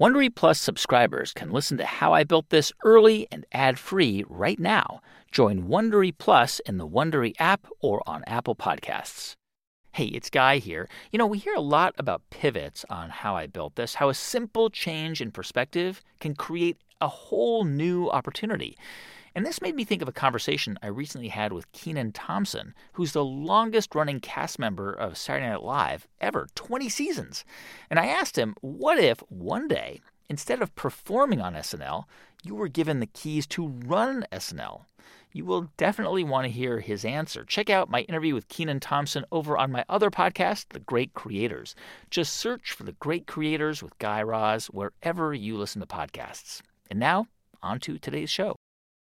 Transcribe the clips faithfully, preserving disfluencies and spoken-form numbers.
Wondery Plus subscribers can listen to How I Built This early and ad-free right now. Join Wondery Plus in the Wondery app or on Apple Podcasts. Hey, it's Guy here. You know, we hear a lot about pivots on How I Built This, how a simple change in perspective can create a whole new opportunity. And this made me think of a conversation I recently had with Kenan Thompson, who's the longest-running cast member of Saturday Night Live ever, twenty seasons. And I asked him, what if one day, instead of performing on S N L, you were given the keys to run S N L? You will definitely want to hear his answer. Check out my interview with Kenan Thompson over on my other podcast, The Great Creators. Just search for The Great Creators with Guy Raz wherever you listen to podcasts. And now, on to today's show.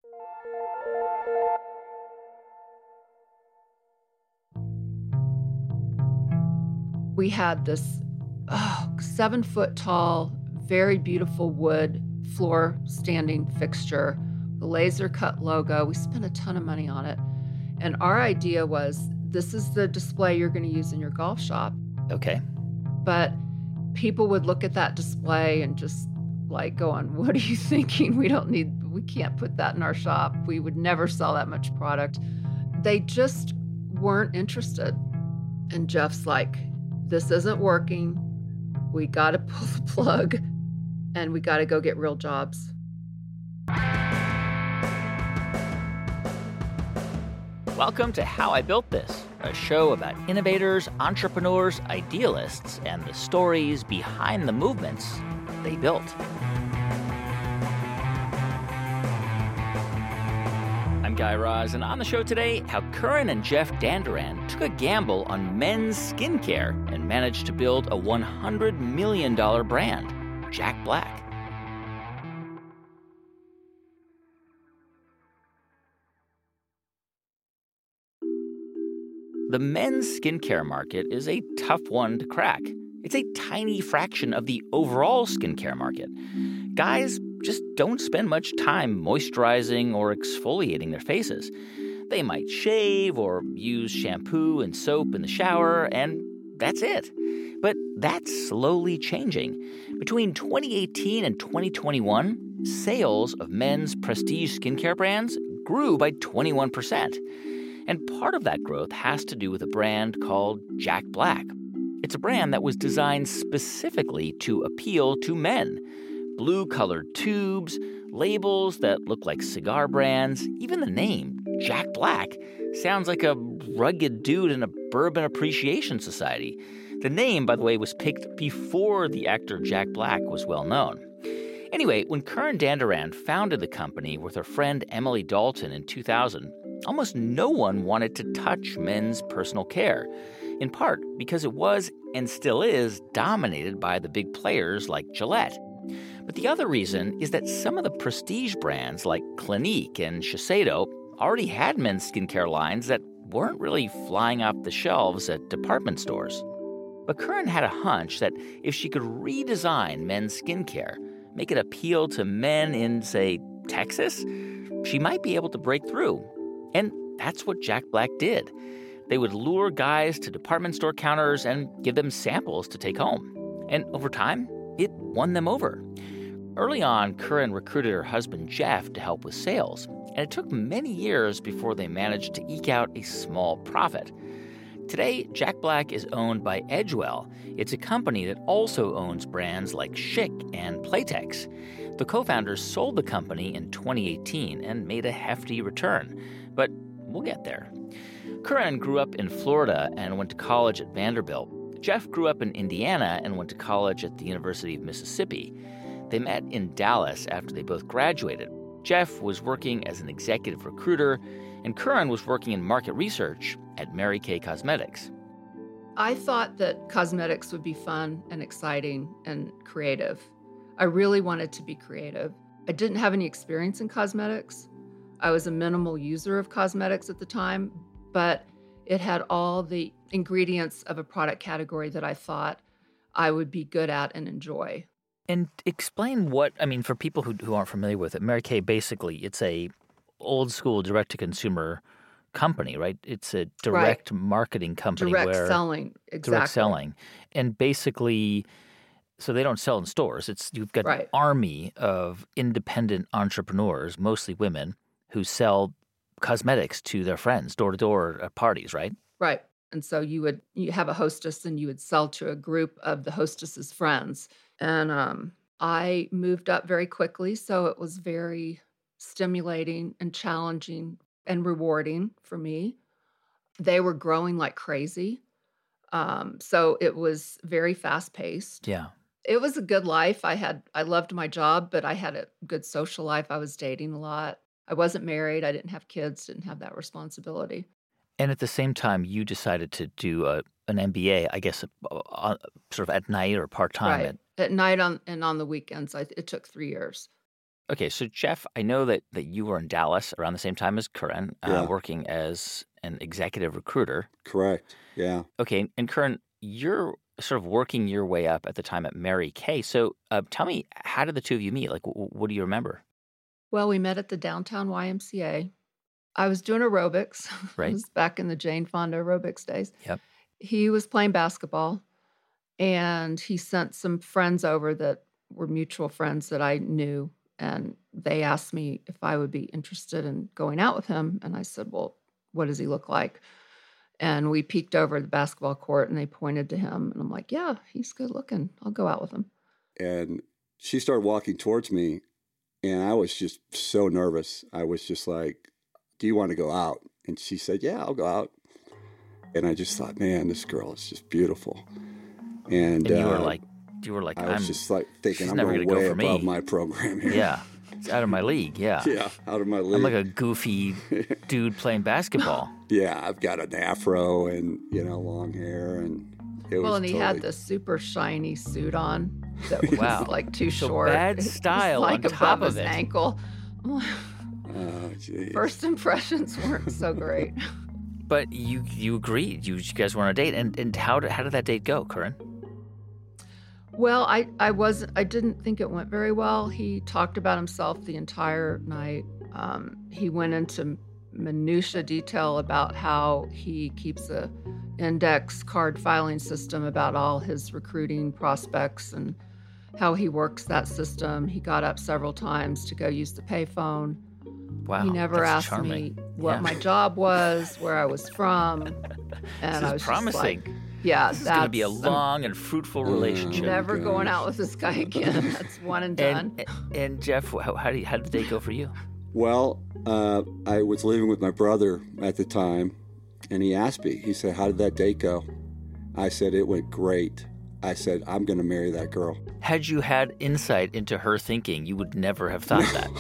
We had this oh, seven-foot-tall, very beautiful wood floor standing fixture, the laser-cut logo. We spent a ton of money on it. And our idea was, this is the display you're going to use in your golf shop. Okay. But people would look at that display and just, like, go on, what are you thinking? We don't need, we can't put that in our shop. We would never sell that much product. They just weren't interested. And Jeff's like, this isn't working. We got to pull the plug, and we got to go get real jobs. Welcome to How I Built This, a show about innovators, entrepreneurs, idealists, and the stories behind the movements they built. I'm Guy Raz, and on the show today, how Curran and Jeff Danduran took a gamble on men's skincare and managed to build a one hundred million dollars brand, Jack Black. The men's skincare market is a tough one to crack. It's a tiny fraction of the overall skincare market. Guys just don't spend much time moisturizing or exfoliating their faces. They might shave or use shampoo and soap in the shower, and that's it. But that's slowly changing. Between twenty eighteen and twenty twenty-one, sales of men's prestige skincare brands grew by twenty-one percent. And part of that growth has to do with a brand called Jack Black. It's a brand that was designed specifically to appeal to men. Blue-colored tubes, labels that look like cigar brands, even the name, Jack Black, sounds like a rugged dude in a bourbon appreciation society. The name, by the way, was picked before the actor Jack Black was well known. Anyway, when Curran Danduran founded the company with her friend Emily Dalton in two thousand, almost no one wanted to touch men's personal care, in part because it was, and still is, dominated by the big players like Gillette. But the other reason is that some of the prestige brands like Clinique and Shiseido already had men's skincare lines that weren't really flying off the shelves at department stores. But Curran had a hunch that if she could redesign men's skincare, make it appeal to men in, say, Texas, she might be able to break through. And that's what Jack Black did. They would lure guys to department store counters and give them samples to take home. And over time, it won them over. Early on, Curran recruited her husband Jeff to help with sales, and it took many years before they managed to eke out a small profit. Today, Jack Black is owned by Edgewell. It's a company that also owns brands like Schick and Playtex. The co-founders sold the company in twenty eighteen and made a hefty return, but we'll get there. Curran grew up in Florida and went to college at Vanderbilt. Jeff grew up in Indiana and went to college at the University of Mississippi. They met in Dallas after they both graduated. Jeff was working as an executive recruiter, and Curran was working in market research at Mary Kay Cosmetics. I thought that cosmetics would be fun and exciting and creative. I really wanted to be creative. I didn't have any experience in cosmetics. I was a minimal user of cosmetics at the time, but it had all the ingredients of a product category that I thought I would be good at and enjoy. And explain what, I mean, for people who, who aren't familiar with it, Mary Kay, basically, it's a old school direct-to-consumer company, right? It's a direct right. marketing company. Direct where selling, exactly. Direct selling. And basically, So they don't sell in stores. It's you've got an Right. army of independent entrepreneurs, mostly women, who sell cosmetics to their friends door to door at parties, right? Right. And so you would you have a hostess and you would sell to a group of the hostess's friends. And um, I moved up very quickly, so it was very stimulating and challenging and rewarding for me. They were growing like crazy. Um, so it was very fast paced. Yeah. It was a good life. I had I loved my job, but I had a good social life. I was dating a lot. I wasn't married. I didn't have kids, didn't have that responsibility. And at the same time, you decided to do a, an M B A, I guess, uh, uh, sort of at night or part time. Right. At night on and on the weekends. I, it took three years. Okay, so Jeff, I know that, that you were in Dallas around the same time as Curran, Yeah. uh, working as an executive recruiter. Correct. Yeah. Okay, and Curran, you're sort of working your way up at the time at Mary Kay. So uh, tell me, how did the two of you meet? Like, w- what do you remember? Well, we met at the downtown Y M C A. I was doing aerobics. Right. It was back in the Jane Fonda aerobics days. Yep. He was playing basketball, and he sent some friends over that were mutual friends that I knew, and they asked me if I would be interested in going out with him, and I said, well, what does he look like? And we peeked over the basketball court, and they pointed to him, and I'm like, yeah, he's good looking. I'll go out with him. And she started walking towards me, and I was just so nervous. I was just like, do you want to go out? And she said, yeah, I'll go out. And I just thought, man, this girl is just beautiful. And, And you were uh, like, you were like, I was I'm just like thinking, she's I'm never going gonna go way for me. above my program here. yeah, it's out of my league. Yeah. Yeah, out of my league. I'm like a goofy dude playing basketball. Yeah, I've got an afro and, you know, long hair. And it Well, was and he totally, had this super shiny suit on that was Wow. like too So short. bad It was style like on top above of his it. ankle. Oh, geez. First impressions weren't so great. But you you agreed. You, you guys were on a date. And, and how, did, how did that date go, Curran? Well, I I wasn't. I didn't think it went very well. He talked about himself the entire night. Um, he went into minutia detail about how he keeps a index card filing system about all his recruiting prospects and how he works that system. He got up several times to go use the payphone. Wow. He never that's asked charming. me what Yeah. my job was, where I was from, and This I is was promising. just like, "Yeah, This is that's going to be a long and fruitful Mm. relationship. never gosh. going out with this guy again. That's one and done." And, and Jeff, how, how, did, how did the date go for you? Well, uh, I was living with my brother at the time, and he asked me, he said, how did that date go? I said, it went great. I said, I'm going to marry that girl. Had you had insight into her thinking, you would never have thought that.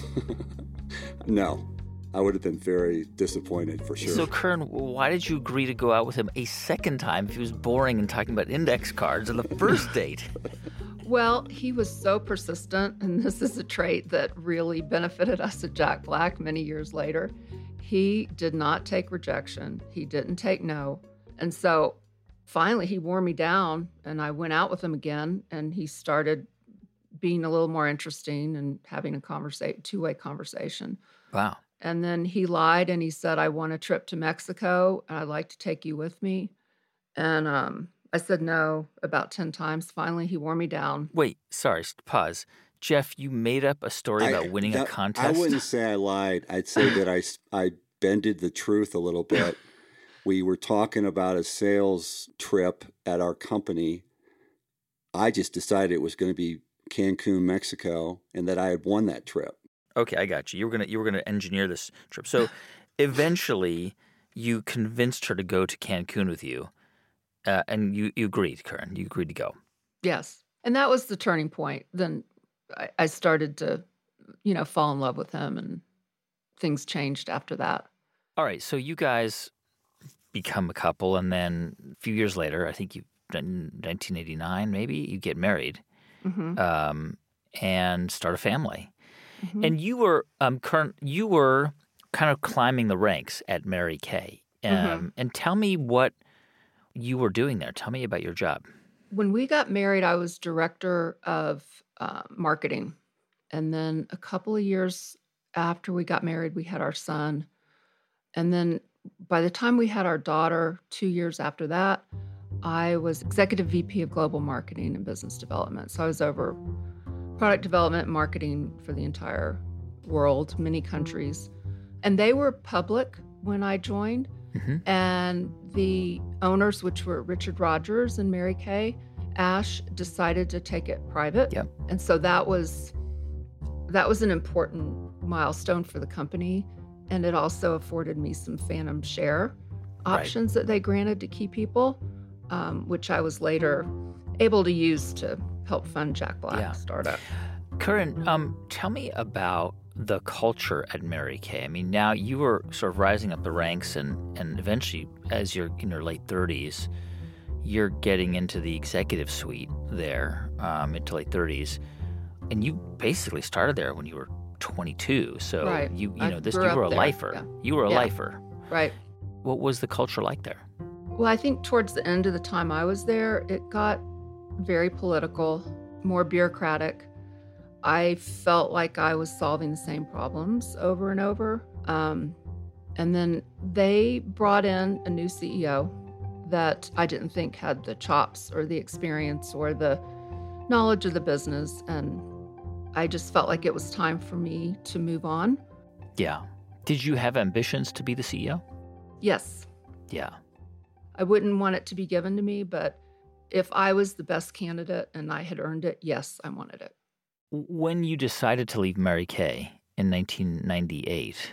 No, I would have been very disappointed for sure. So, Kern, why did you agree to go out with him a second time if he was boring and talking about index cards on the first date? Well, he was so persistent, and this is a trait that really benefited us at Jack Black many years later. He did not take rejection. He didn't take no. And so finally he wore me down, and I went out with him again, and he started being a little more interesting and having a conversa- two-way conversation. Wow. And then he lied, and he said, I want a trip to Mexico, and I'd like to take you with me. And um, I said no about ten times. Finally, he wore me down. Wait, sorry, s- pause. Jeff, you made up a story I- about winning a that- contest? I wouldn't say I lied. I'd say that I, s- I bended the truth a little bit. We were talking about a sales trip at our company. I just decided it was going to be Cancun, Mexico, and that I had won that trip. Okay, I got you. You were gonna you were gonna engineer this trip. So eventually, you convinced her to go to Cancun with you, uh, and you, you agreed, Karen. You agreed to go. Yes. And that was the turning point. Then I, I started to, you know, fall in love with him, and things changed after that. All right, so you guys become a couple, and then a few years later, I think you, in nineteen eighty-nine, maybe you get married, Mm-hmm. um, and start a family. Mm-hmm. And you were, um, Karen, you were kind of climbing the ranks at Mary Kay. Um, Mhm. And tell me what you were doing there. Tell me about your job. When we got married, I was director of uh, marketing. And then a couple of years after we got married, we had our son. And then by the time we had our daughter, two years after that, I was executive V P of global marketing and business development. So I was over product development and marketing for the entire world, many countries. And they were public when I joined. Mm-hmm. And the owners, which were Richard Rogers and Mary Kay Ash, decided to take it private. Yep. And so that was that was an important milestone for the company. And it also afforded me some phantom share options right. that they granted to key people, um, which I was later able to use to help fund Jack Black yeah. startup. Curran, um, tell me about the culture at Mary Kay. I mean, now you were sort of rising up the ranks, and, and eventually, as you're in your late thirties, you're getting into the executive suite there, um, mid to late thirties, and you basically started there when you were twenty-two. So right. you you I know this you were a there. lifer. Yeah. You were a yeah. lifer. Right. What was the culture like there? Well, I think towards the end of the time I was there, it got very political, more bureaucratic. I felt like I was solving the same problems over and over. Um, and then they brought in a new C E O that I didn't think had the chops or the experience or the knowledge of the business. And I just felt like it was time for me to move on. Yeah. Did you have ambitions to be the C E O? Yes. Yeah. I wouldn't want it to be given to me, but if I was the best candidate and I had earned it, yes, I wanted it. When you decided to leave Mary Kay in nineteen ninety-eight,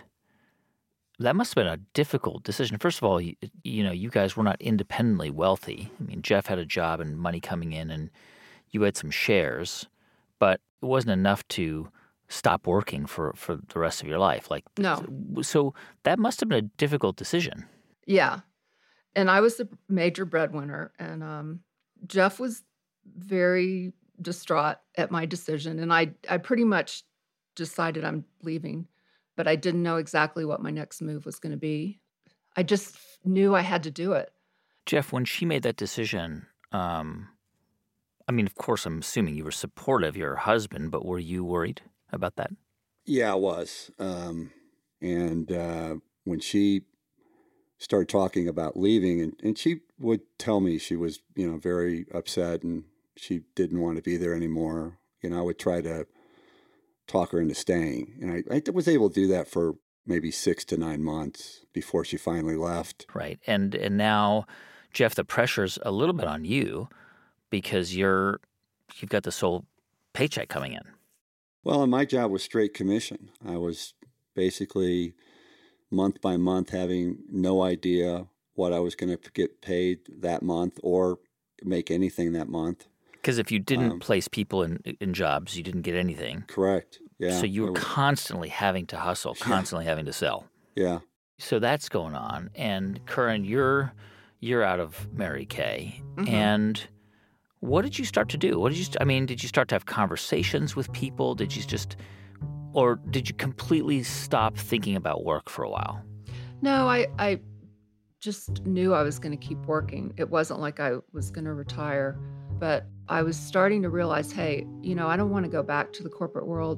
that must have been a difficult decision. First of all, you, you know, you guys were not independently wealthy. I mean, Jeff had a job and money coming in, and you had some shares, but it wasn't enough to stop working for, for the rest of your life. Like, no. So that must have been a difficult decision. Yeah. And I was the major breadwinner, and um, Jeff was very distraught at my decision. And I, I pretty much decided I'm leaving, but I didn't know exactly what my next move was going to be. I just knew I had to do it. Jeff, when she made that decision, um, I mean, of course, I'm assuming you were supportive of your husband, but were you worried about that? Yeah, I was. Um, and uh, when she started talking about leaving, and, and she would tell me she was, you know, very upset and she didn't want to be there anymore. You know, I would try to talk her into staying. And I, I was able to do that for maybe six to nine months before she finally left. Right. And and now, Jeff, the pressure's a little bit on you because you're, you've got the sole paycheck coming in. Well, and my job was straight commission. I was basically month by month having no idea what I was going to get paid that month or make anything that month. Because if you didn't um, place people in in jobs, you didn't get anything. Correct. Yeah. So you were constantly having to hustle, constantly yeah. having to sell. Yeah. So that's going on. And Curran, you're you're out of Mary Kay. Mm-hmm. And what did you start to do? What did you? St- I mean, did you start to have conversations with people? Did you just, or did you completely stop thinking about work for a while? No, I I just knew I was going to keep working. It wasn't like I was going to retire, but I was starting to realize, hey, you know, I don't want to go back to the corporate world.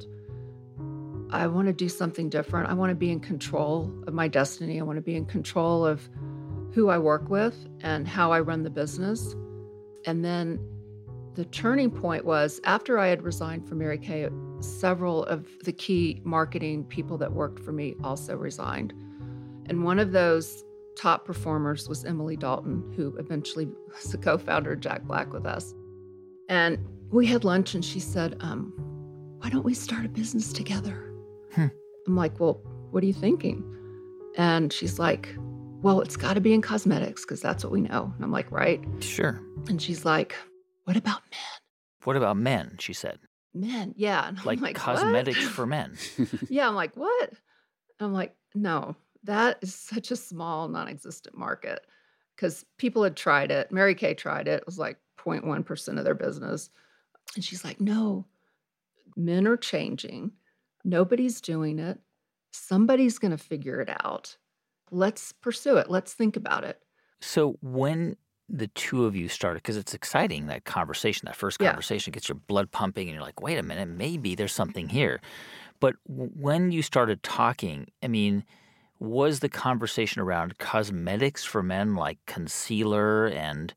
I want to do something different. I want to be in control of my destiny. I want to be in control of who I work with and how I run the business. And then the turning point was after I had resigned from Mary Kay, several of the key marketing people that worked for me also resigned. And one of those top performers was Emily Dalton, who eventually was the co-founder of Jack Black with us. And we had lunch and she said, um, why don't we start a business together? Hmm. I'm like, well, what are you thinking? And she's like, well, it's got to be in cosmetics because that's what we know. And I'm like, right? Sure. And she's like, what about men? What about men, she said. Men, yeah. And like, I'm like cosmetics what? for men. Yeah, I'm like, what? I'm like, no, that is such a small, non-existent market because people had tried it. Mary Kay tried it. It was like zero point one percent of their business. And she's like, no, men are changing. Nobody's doing it. Somebody's going to figure it out. Let's pursue it. Let's think about it. So when the two of you started, because it's exciting, that conversation, that first conversation yeah. gets your blood pumping and you're like, wait a minute, maybe there's something here. But when you started talking, I mean, was the conversation around cosmetics for men like concealer and,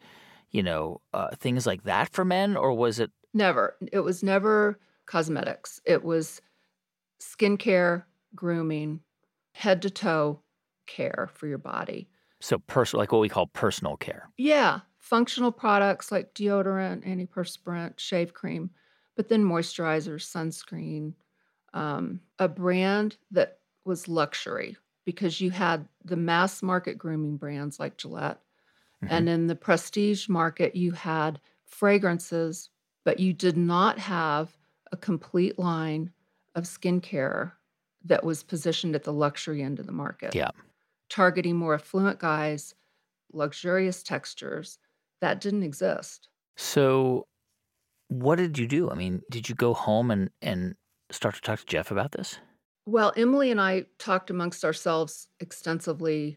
you know, uh, things like that for men, or was it? Never. It was never cosmetics. It was skincare, grooming, head to toe care for your body. So personal, like what we call personal care. Yeah, functional products like deodorant, antiperspirant, shave cream, but then moisturizers, sunscreen, um, a brand that was luxury because you had the mass market grooming brands like Gillette. Mm-hmm. And in the prestige market, you had fragrances, but you did not have a complete line of skincare that was positioned at the luxury end of the market. Yeah. Targeting more affluent guys, luxurious textures, that didn't exist. So what did you do? I mean, did you go home and, and start to talk to Jeff about this? Well, Emily and I talked amongst ourselves extensively.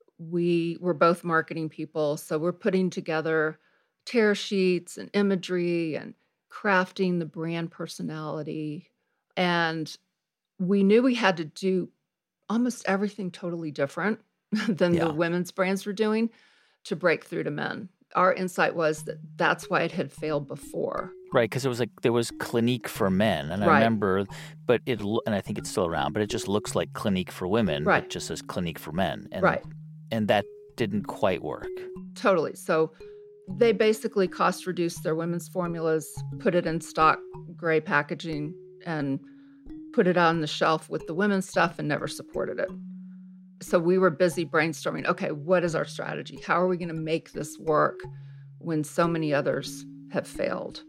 We were both marketing people, so we're putting together tear sheets and imagery and crafting the brand personality. And we knew we had to do almost everything totally different than Yeah. the women's brands were doing to break through to men. Our insight was that that's why it had failed before. Right, because it was like there was Clinique for men, and I Right. remember, but it lo- and I think it's still around, but it just looks like Clinique for women, Right. but just says Clinique for men, and Right. and that didn't quite work. Totally. So they basically cost reduced their women's formulas, put it in stock gray packaging, and put it on the shelf with the women's stuff and never supported it. So we were busy brainstorming, okay, what is our strategy? How are we going to make this work when so many others have failed?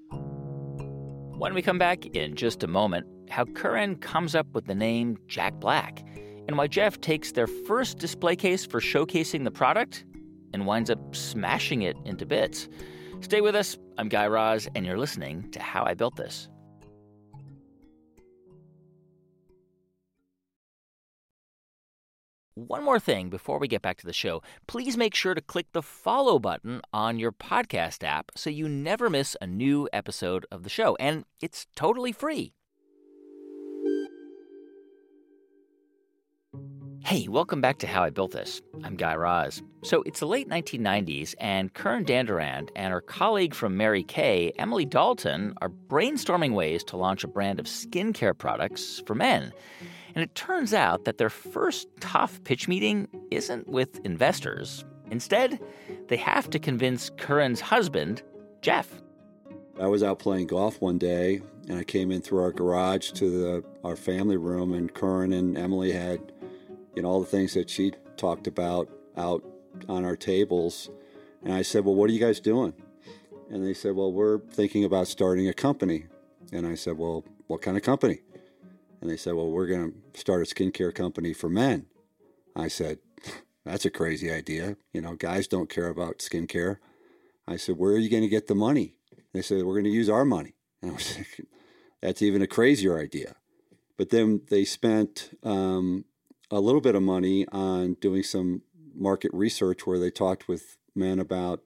When we come back in just a moment, how Curran comes up with the name Jack Black, and why Jeff takes their first display case for showcasing the product and winds up smashing it into bits. Stay with us. I'm Guy Raz, and you're listening to How I Built This. One more thing before we get back to the show. Please make sure to click the follow button on your podcast app so you never miss a new episode of the show. And it's totally free. Hey, welcome back to How I Built This. I'm Guy Raz. So it's the late nineteen nineties, and Curran Dandurand and her colleague from Mary Kay, Emily Dalton, are brainstorming ways to launch a brand of skincare products for men. And it turns out that their first tough pitch meeting isn't with investors. Instead, they have to convince Curran's husband, Jeff. I was out playing golf one day, and I came in through our garage to the, our family room, and Curran and Emily had, you know, all the things that she talked about out on our tables. And I said, well, what are you guys doing? And they said, well, we're thinking about starting a company. And I said, well, what kind of company? And they said, well, we're going to start a skincare company for men. I said, that's a crazy idea. You know, guys don't care about skincare. I said, where are you going to get the money? They said, we're going to use our money. And I was thinking, that's even a crazier idea. But then they spent um, a little bit of money on doing some market research where they talked with men about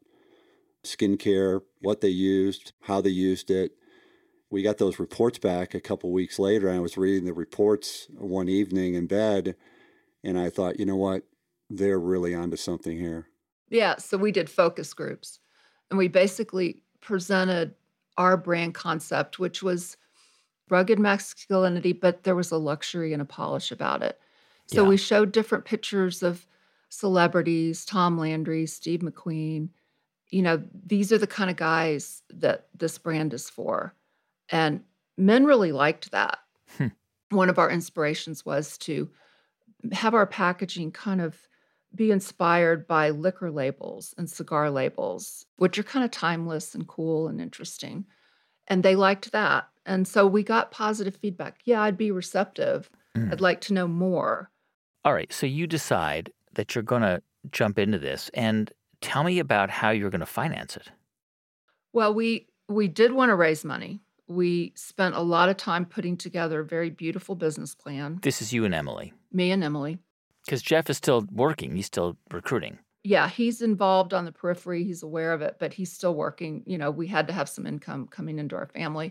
skincare, what they used, how they used it. We got those reports back a couple weeks later, and I was reading the reports one evening in bed, and I thought, you know what? They're really onto something here. Yeah, so we did focus groups, and we basically presented our brand concept, which was rugged masculinity, but there was a luxury and a polish about it. So Yeah. we showed different pictures of celebrities, Tom Landry, Steve McQueen. You know, these are the kind of guys that this brand is for. And men really liked that. Hmm. One of our inspirations was to have our packaging kind of be inspired by liquor labels and cigar labels, which are kind of timeless and cool and interesting. And they liked that. And so we got positive feedback. Yeah, I'd be receptive. Mm. I'd like to know more. All right, so you decide that you're going to jump into this, and tell me about how you're going to finance it. Well, we we did want to raise money. We spent a lot of time putting together a very beautiful business plan, This is you and Emily, me and Emily. because Jeff is still working. He's still recruiting. Yeah, he's involved on the periphery. He's aware of it, but he's still working. You know, we had to have some income coming into our family.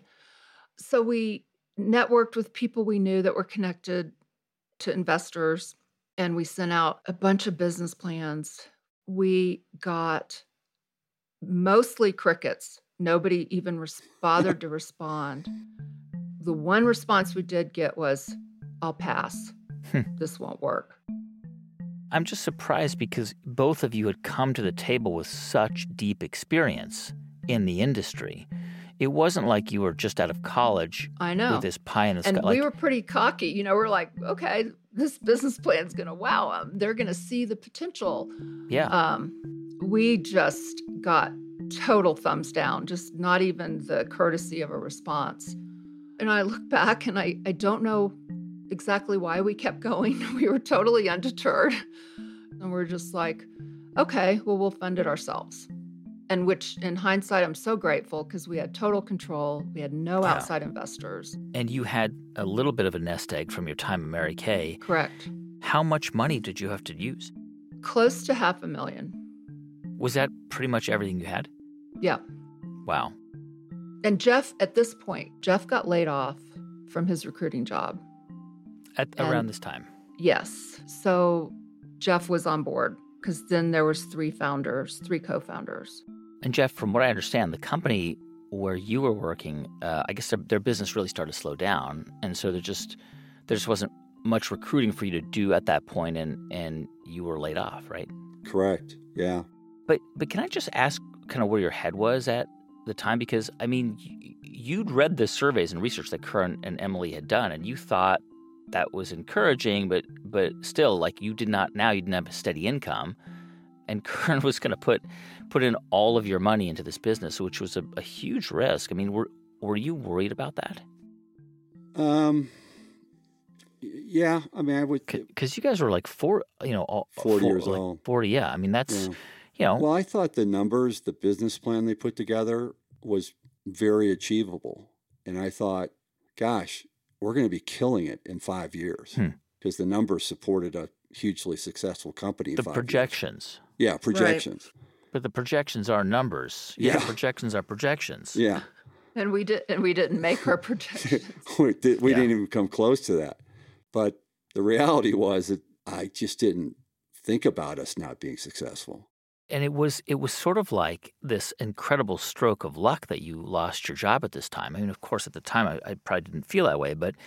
So we networked with people we knew that were connected to investors, and we sent out a bunch of business plans. We got Mostly crickets. Nobody even res- bothered to respond. The one response we did get was, I'll pass. This won't work. I'm just surprised because both of you had come to the table with such deep experience in the industry. It wasn't like you were just out of college I know. with this pie in the sky. And like, we were pretty cocky. You know, we're like, okay, this business plan's going to wow them. They're going to see the potential. Yeah. Um, we just got total thumbs down, just not even the courtesy of a response. And I look back and I, I don't know exactly why we kept going. We were totally undeterred. And we're just like, okay, well, we'll fund it ourselves. And which, in hindsight, I'm so grateful because we had total control. We had no Yeah. outside investors. And you had a little bit of a nest egg from your time at Mary Kay. Correct. How much money did you have to use? Close to half a million. Was that pretty much everything you had? Yeah. Wow. And Jeff, at this point, Jeff got laid off from his recruiting job. At And- around this time. Yes. So Jeff was on board because then there was three founders, three co-founders. And Jeff, from what I understand, the company where you were working, uh, I guess their, their business really started to slow down, and so there just there just wasn't much recruiting for you to do at that point, and and you were laid off, right? Correct. Yeah. But but can I just ask, kind of where your head was at the time? Because I mean, y- you'd read the surveys and research that Curran and Emily had done, and you thought that was encouraging, but but still, like you did not now you didn't have a steady income, and Curran was going to put put in all of your money into this business, which was a, a huge risk. I mean, were were you worried about that? Um. y- Yeah. I mean, I would. Because you guys were like four, you know, all, forty four- years like old. Forty, yeah. I mean, that's Yeah. you know, Well, I thought the numbers, the business plan they put together was very achievable. And I thought, gosh, we're going to be killing it in five years Hmm. because the numbers supported a hugely successful company in the five projections. years. Yeah, projections. But the projections are numbers. Yeah, Yeah. projections are projections. Yeah. And we did, and we didn't make our projections. we did, we Yeah. didn't even come close to that. But the reality was that I just didn't think about us not being successful. And it was it was sort of like this incredible stroke of luck that you lost your job at this time. I mean, of course, at the time, I, I probably didn't feel that way. But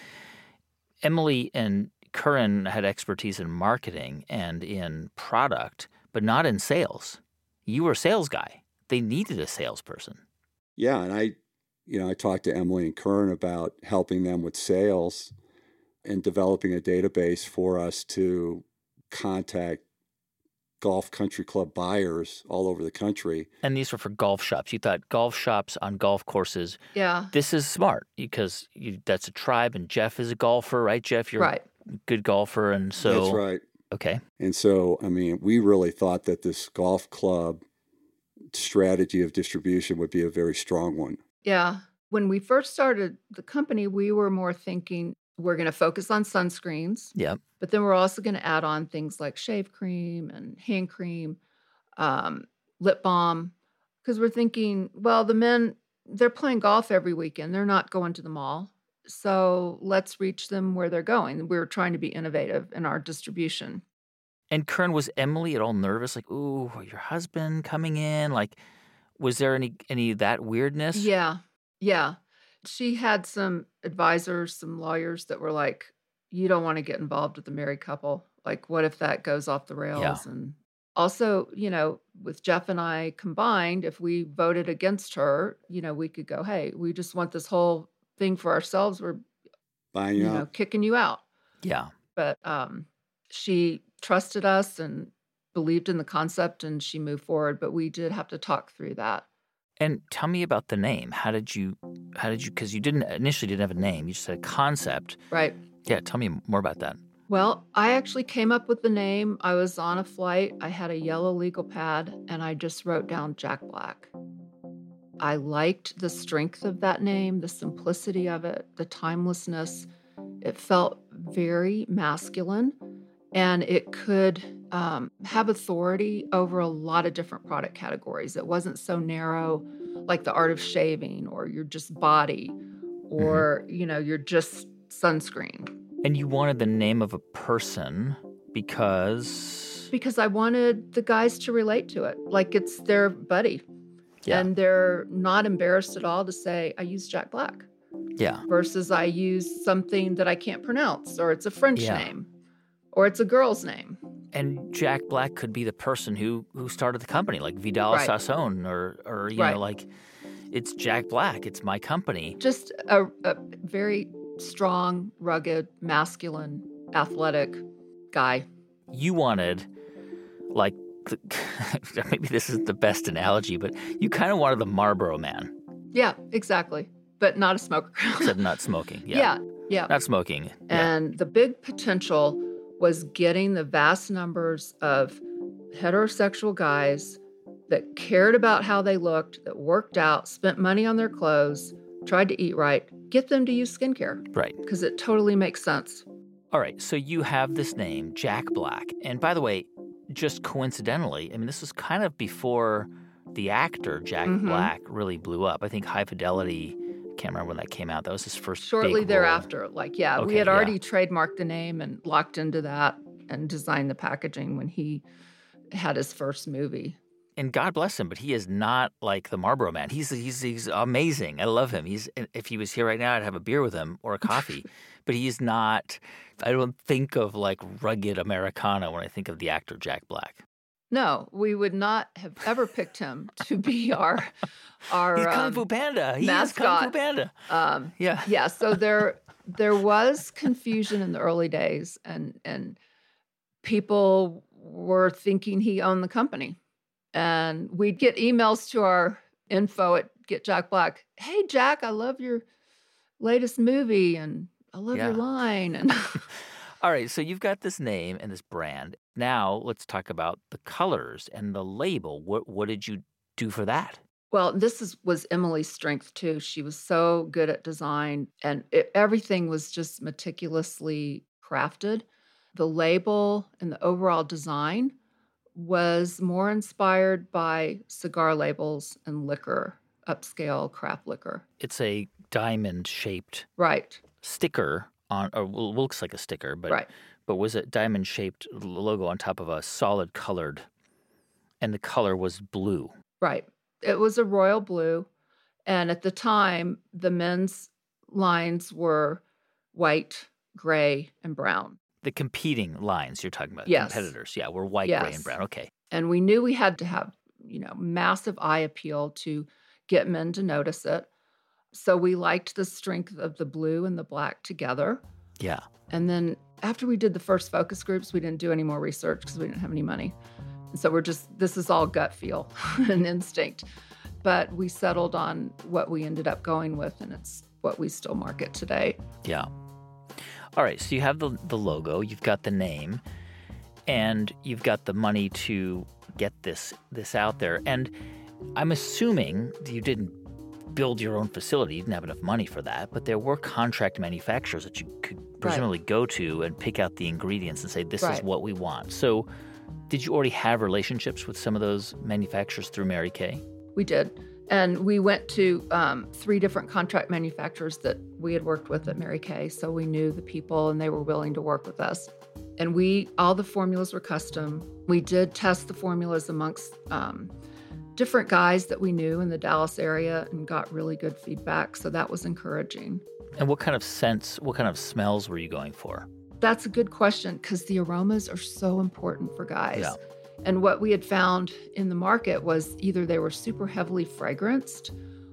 Emily and Curran had expertise in marketing and in product, but not in sales. You were a sales guy. They needed a salesperson. Yeah, and I, you know, I talked to Emily and Curran about helping them with sales and developing a database for us to contact golf country club buyers all over the country. And these were for golf shops. You thought golf shops on golf courses, Yeah. this is smart because you, that's a tribe, and Jeff is a golfer, right, Jeff? You're Right. a good golfer, and so... That's right. Okay. And so, I mean, we really thought that this golf club strategy of distribution would be a very strong one. Yeah. When we first started the company, we were more thinking we're going to focus on sunscreens, Yeah. but then we're also going to add on things like shave cream and hand cream, um, lip balm, because we're thinking, well, the men, they're playing golf every weekend. They're not going to the mall. So let's reach them where they're going. We were trying to be innovative in our distribution. And Curran, was Emily at all nervous? Like, ooh, your husband coming in? Like, was there any any of that weirdness? Yeah. Yeah. She had some advisors, some lawyers that were like, you don't want to get involved with the married couple. Like, what if that goes off the rails? Yeah. And also, you know, with Jeff and I combined, if we voted against her, you know, we could go, hey, we just want this whole thing for ourselves. We're, Buying you you know, out. kicking you out. Yeah. But um, she trusted us and believed in the concept, and she moved forward. But we did have to talk through that. And tell me about the name. How did you, how did you, because you didn't, initially didn't have a name. You just had a concept. Right. Yeah, tell me more about that. Well, I actually came up with the name. I was on a flight. I had a yellow legal pad, and I just wrote down Jack Black. I liked the strength of that name, the simplicity of it, the timelessness. It felt very masculine, and it could um, have authority over a lot of different product categories. It wasn't so narrow, like the art of shaving, or you're just body, or, mm-hmm. you know, you're just sunscreen. And you wanted the name of a person because... Because I wanted the guys to relate to it, like it's their buddy. Yeah. And they're not embarrassed at all to say, I use Jack Black. Yeah. Versus I use something that I can't pronounce, or it's a French Yeah. name, or it's a girl's name. And Jack Black could be the person who who started the company, like Vidal Right. Sassoon, or, or you Right. know, like, it's Jack Black. It's my company. Just a, a very strong, rugged, masculine, athletic guy. You wanted, like, the, maybe this isn't the best analogy, but you kind of wanted the Marlboro Man, Yeah, exactly. But not a smoker. except not smoking. Yeah. yeah, yeah. Not smoking. Yeah. And the big potential was getting the vast numbers of heterosexual guys that cared about how they looked, that worked out, spent money on their clothes, tried to eat right, get them to use skincare. Right. Because it totally makes sense. All right. So you have this name, Jack Black. And by the way, just coincidentally, I mean, this was kind of before the actor Jack Mhm. Black really blew up. I think High Fidelity, I can't remember when that came out. That was his first Shortly big role. thereafter, like, yeah, we Okay, had yeah. already trademarked the name and locked into that and designed the packaging when he had his first movie. And God bless him, but he is not like the Marlboro Man. He's he's he's amazing. I love him. He's if he was here right now, I'd have a beer with him or a coffee. But he's not. I don't think of like rugged Americana when I think of the actor Jack Black. No, we would not have ever picked him to be our our He's Kung um, Fu Panda. He is Kung Fu mascot. Panda. Um, Yeah. yeah, so there there was confusion in the early days, and and people were thinking he owned the company, and we'd get emails to our info at Get Jack Black. Hey, Jack, I love your latest movie, and I love Yeah. your line, and All right, so you've got this name and this brand. Now let's talk about the colors and the label. What what did you do for that? well, this is was Emily's strength too. She was so good at design, and it, everything was just meticulously crafted. The label and the overall design was more inspired by cigar labels and liquor, upscale craft liquor. It's a diamond-shaped Right, sticker on, or well, looks like a sticker, but right. but was a diamond-shaped logo on top of a solid colored, and the color was blue. Right. It was a royal blue. And at the time, the men's lines were white, gray, and brown. The competing lines you're talking about, Yes. competitors, yeah, were white, gray, and Yes. brown. Okay, And we knew we had to have, you know, massive eye appeal to get men to notice it. So we liked the strength of the blue and the black together. yeah, And then after we did the first focus groups, we didn't do any more research because we didn't have any money. And so we're just, this is all gut feel and instinct. But we settled on what we ended up going with, and it's what we still market today. yeah. All right, so you have the the logo, you've got the name, and you've got the money to get this this out there. And I'm assuming that you didn't build your own facility, you didn't have enough money for that, but there were contract manufacturers that you could presumably go to and pick out the ingredients and say, this is Right. what we want. So did you already have relationships with some of those manufacturers through Mary Kay? We did. And we went to um, three different contract manufacturers that we had worked with at Mary Kay. So we knew the people and they were willing to work with us. And we, all the formulas were custom. We did test the formulas amongst um, different guys that we knew in the Dallas area and got really good feedback. So that was encouraging. And what kind of scents, what kind of smells were you going for? That's a good question because the aromas are so important for guys. Yeah. And what we had found in the market was either they were super heavily fragranced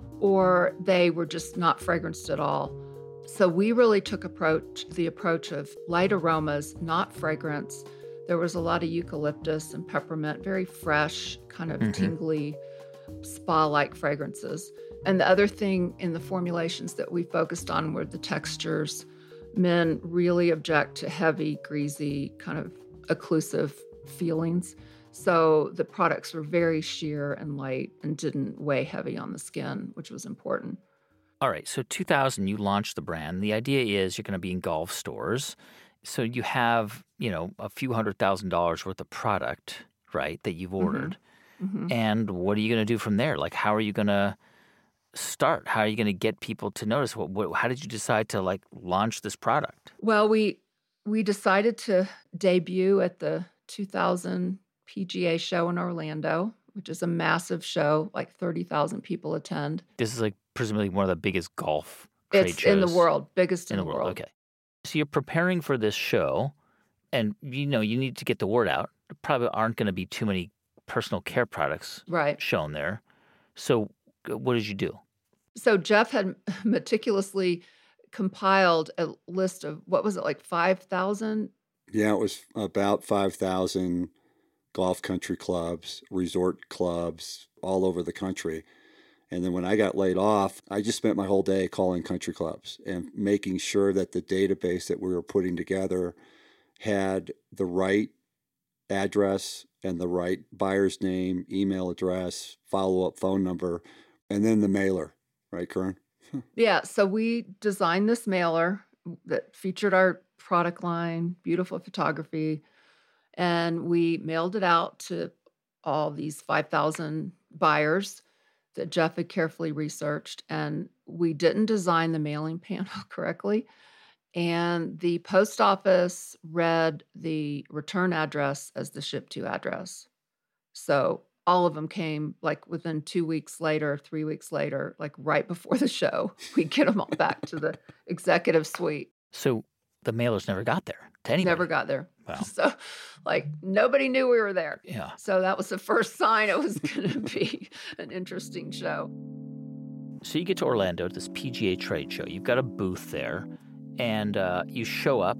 or they were just not fragranced at all. So we really took approach the approach of light aromas, not fragrance. There was a lot of eucalyptus and peppermint, very fresh, kind of Mhm. tingly, spa-like fragrances. And the other thing in the formulations that we focused on were the textures. Men really object to heavy, greasy, kind of occlusive feelings. So the products were very sheer and light and didn't weigh heavy on the skin, which was important. All right, so two thousand, you launched the brand. The idea is you're going to be in golf stores. So you have, you know, a few hundred thousand dollars worth of product, right, that you've ordered. Mhm. And what are you going to do from there? Like, how are you going to start? How are you going to get people to notice? What, what, how did you decide to, like, launch this product? Well, we we decided to debut at the two thousand P G A show in Orlando. which is a massive show, like thirty thousand people attend. This is like presumably one of the biggest golf trade It's shows in the world, biggest in, in the world. Okay. So you're preparing for this show, and you know you need to get the word out. There probably aren't going to be too many personal care products Right. shown there. So what did you do? So Jeff had meticulously compiled a list of, what was it, like five thousand? Yeah, it was about five thousand golf country clubs, resort clubs all over the country. And then when I got laid off, I just spent my whole day calling country clubs and making sure that the database that we were putting together had the right address and the right buyer's name, email address, follow-up phone number, and then the mailer. Right, Karen? Yeah, so we designed this mailer that featured our product line, beautiful photography, and we mailed it out to all these five thousand buyers that Jeff had carefully researched. And we didn't design the mailing panel correctly. And the post office read the return address as the ship to address. So all of them came like within two weeks later, three weeks later, like right before the show. We get them all back to the executive suite. So the mailers never got there to anybody? Never got there. Wow. So like nobody knew we were there. Yeah. So that was the first sign it was going to be an interesting show. So you get to Orlando, this P G A trade show. You've got a booth there, and uh, you show up,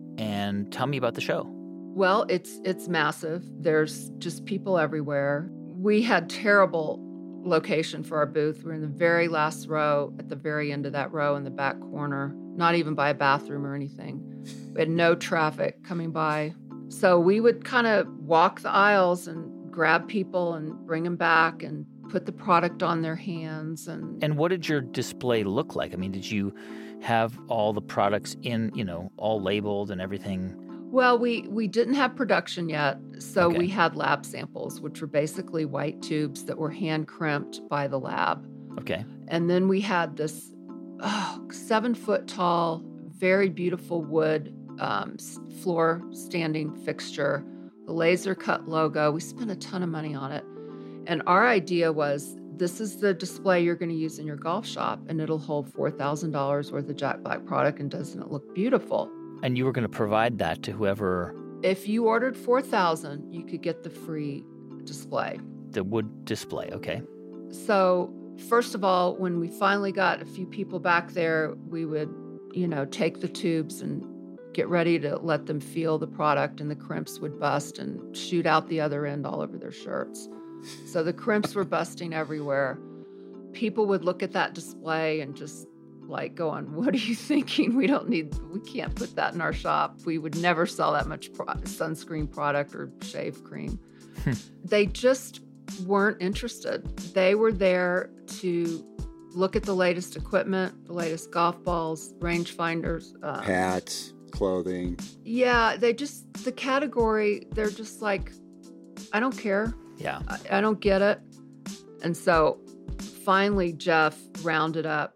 and tell me about the show. Well, it's it's massive. There's just people everywhere. We had terrible location for our booth. We're in the very last row, at the very end of that row in the back corner, not even by a bathroom or anything. We had no traffic coming by. So we would kind of walk the aisles and grab people and bring them back and put the product on their hands. And And what did your display look like? I mean, did you have all the products in, you know, all labeled and everything? Well, we, we didn't have production yet, so Okay. we had lab samples, which were basically white tubes that were hand crimped by the lab. Okay. And then we had this oh, seven foot tall, very beautiful wood um, s- floor standing fixture, the laser cut logo. We spent a ton of money on it. And our idea was, this is the display you're going to use in your golf shop, and it'll hold four thousand dollars worth of Jack Black product, and doesn't it look beautiful? And you were going to provide that to whoever If you ordered four thousand dollars, you could get the free display. the would display. Okay. So, first of all, when we finally got a few people back there, we would, you know, take the tubes and get ready to let them feel the product, and the crimps would bust and shoot out the other end all over their shirts. So the crimps were busting everywhere. People would look at that display and just like going, what are you thinking? We don't need, we can't put that in our shop. We would never sell that much pro- sunscreen product or shave cream. They just weren't interested. They were there to look at the latest equipment, the latest golf balls, rangefinders. Um, Hats, clothing. Yeah, they just, the category, they're just like, I don't care. Yeah. I, I don't get it. And so finally, Jeff rounded up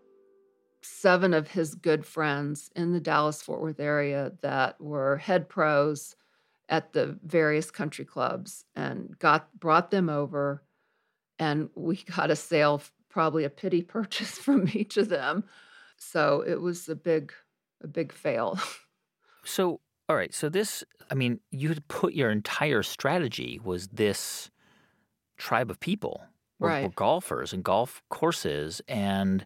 seven of his good friends in the Dallas-Fort Worth area that were head pros at the various country clubs, and got brought them over, and we got a sale, probably a pity purchase from each of them. So it was a big, a big fail. So, all right. So this, I mean, you had put your entire strategy was this tribe of people, were, Right. were golfers and golf courses. And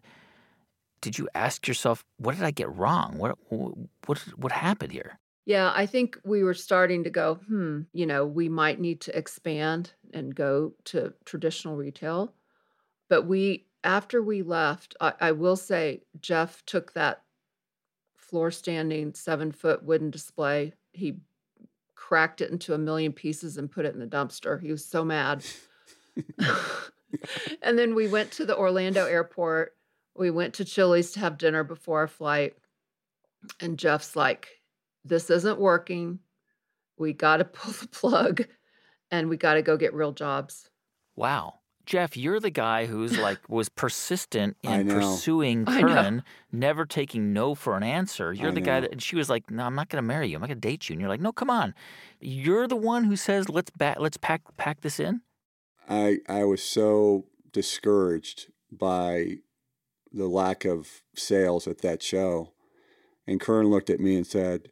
did you ask yourself, what did I get wrong? What what what happened here? Yeah, I think we were starting to go, hmm, you know, we might need to expand and go to traditional retail. But we, after we left, I, I will say Jeff took that floor standing seven foot wooden display. He cracked it into a million pieces and put it in the dumpster. He was so mad. And then we went to the Orlando airport. We went to Chili's to have dinner before our flight. And Jeff's like, this isn't working. We got to pull the plug, and we got to go get real jobs. Wow. Jeff, you're the guy who's like was persistent I in know. pursuing I know. Curran, never taking no for an answer. You're I the guy know. that, and she was like, no, I'm not going to marry you. I'm not going to date you. And you're like, no, come on. You're the one who says, let's ba- let's pack pack this in. I I was so discouraged by the lack of sales at that show. And Kern looked at me and said,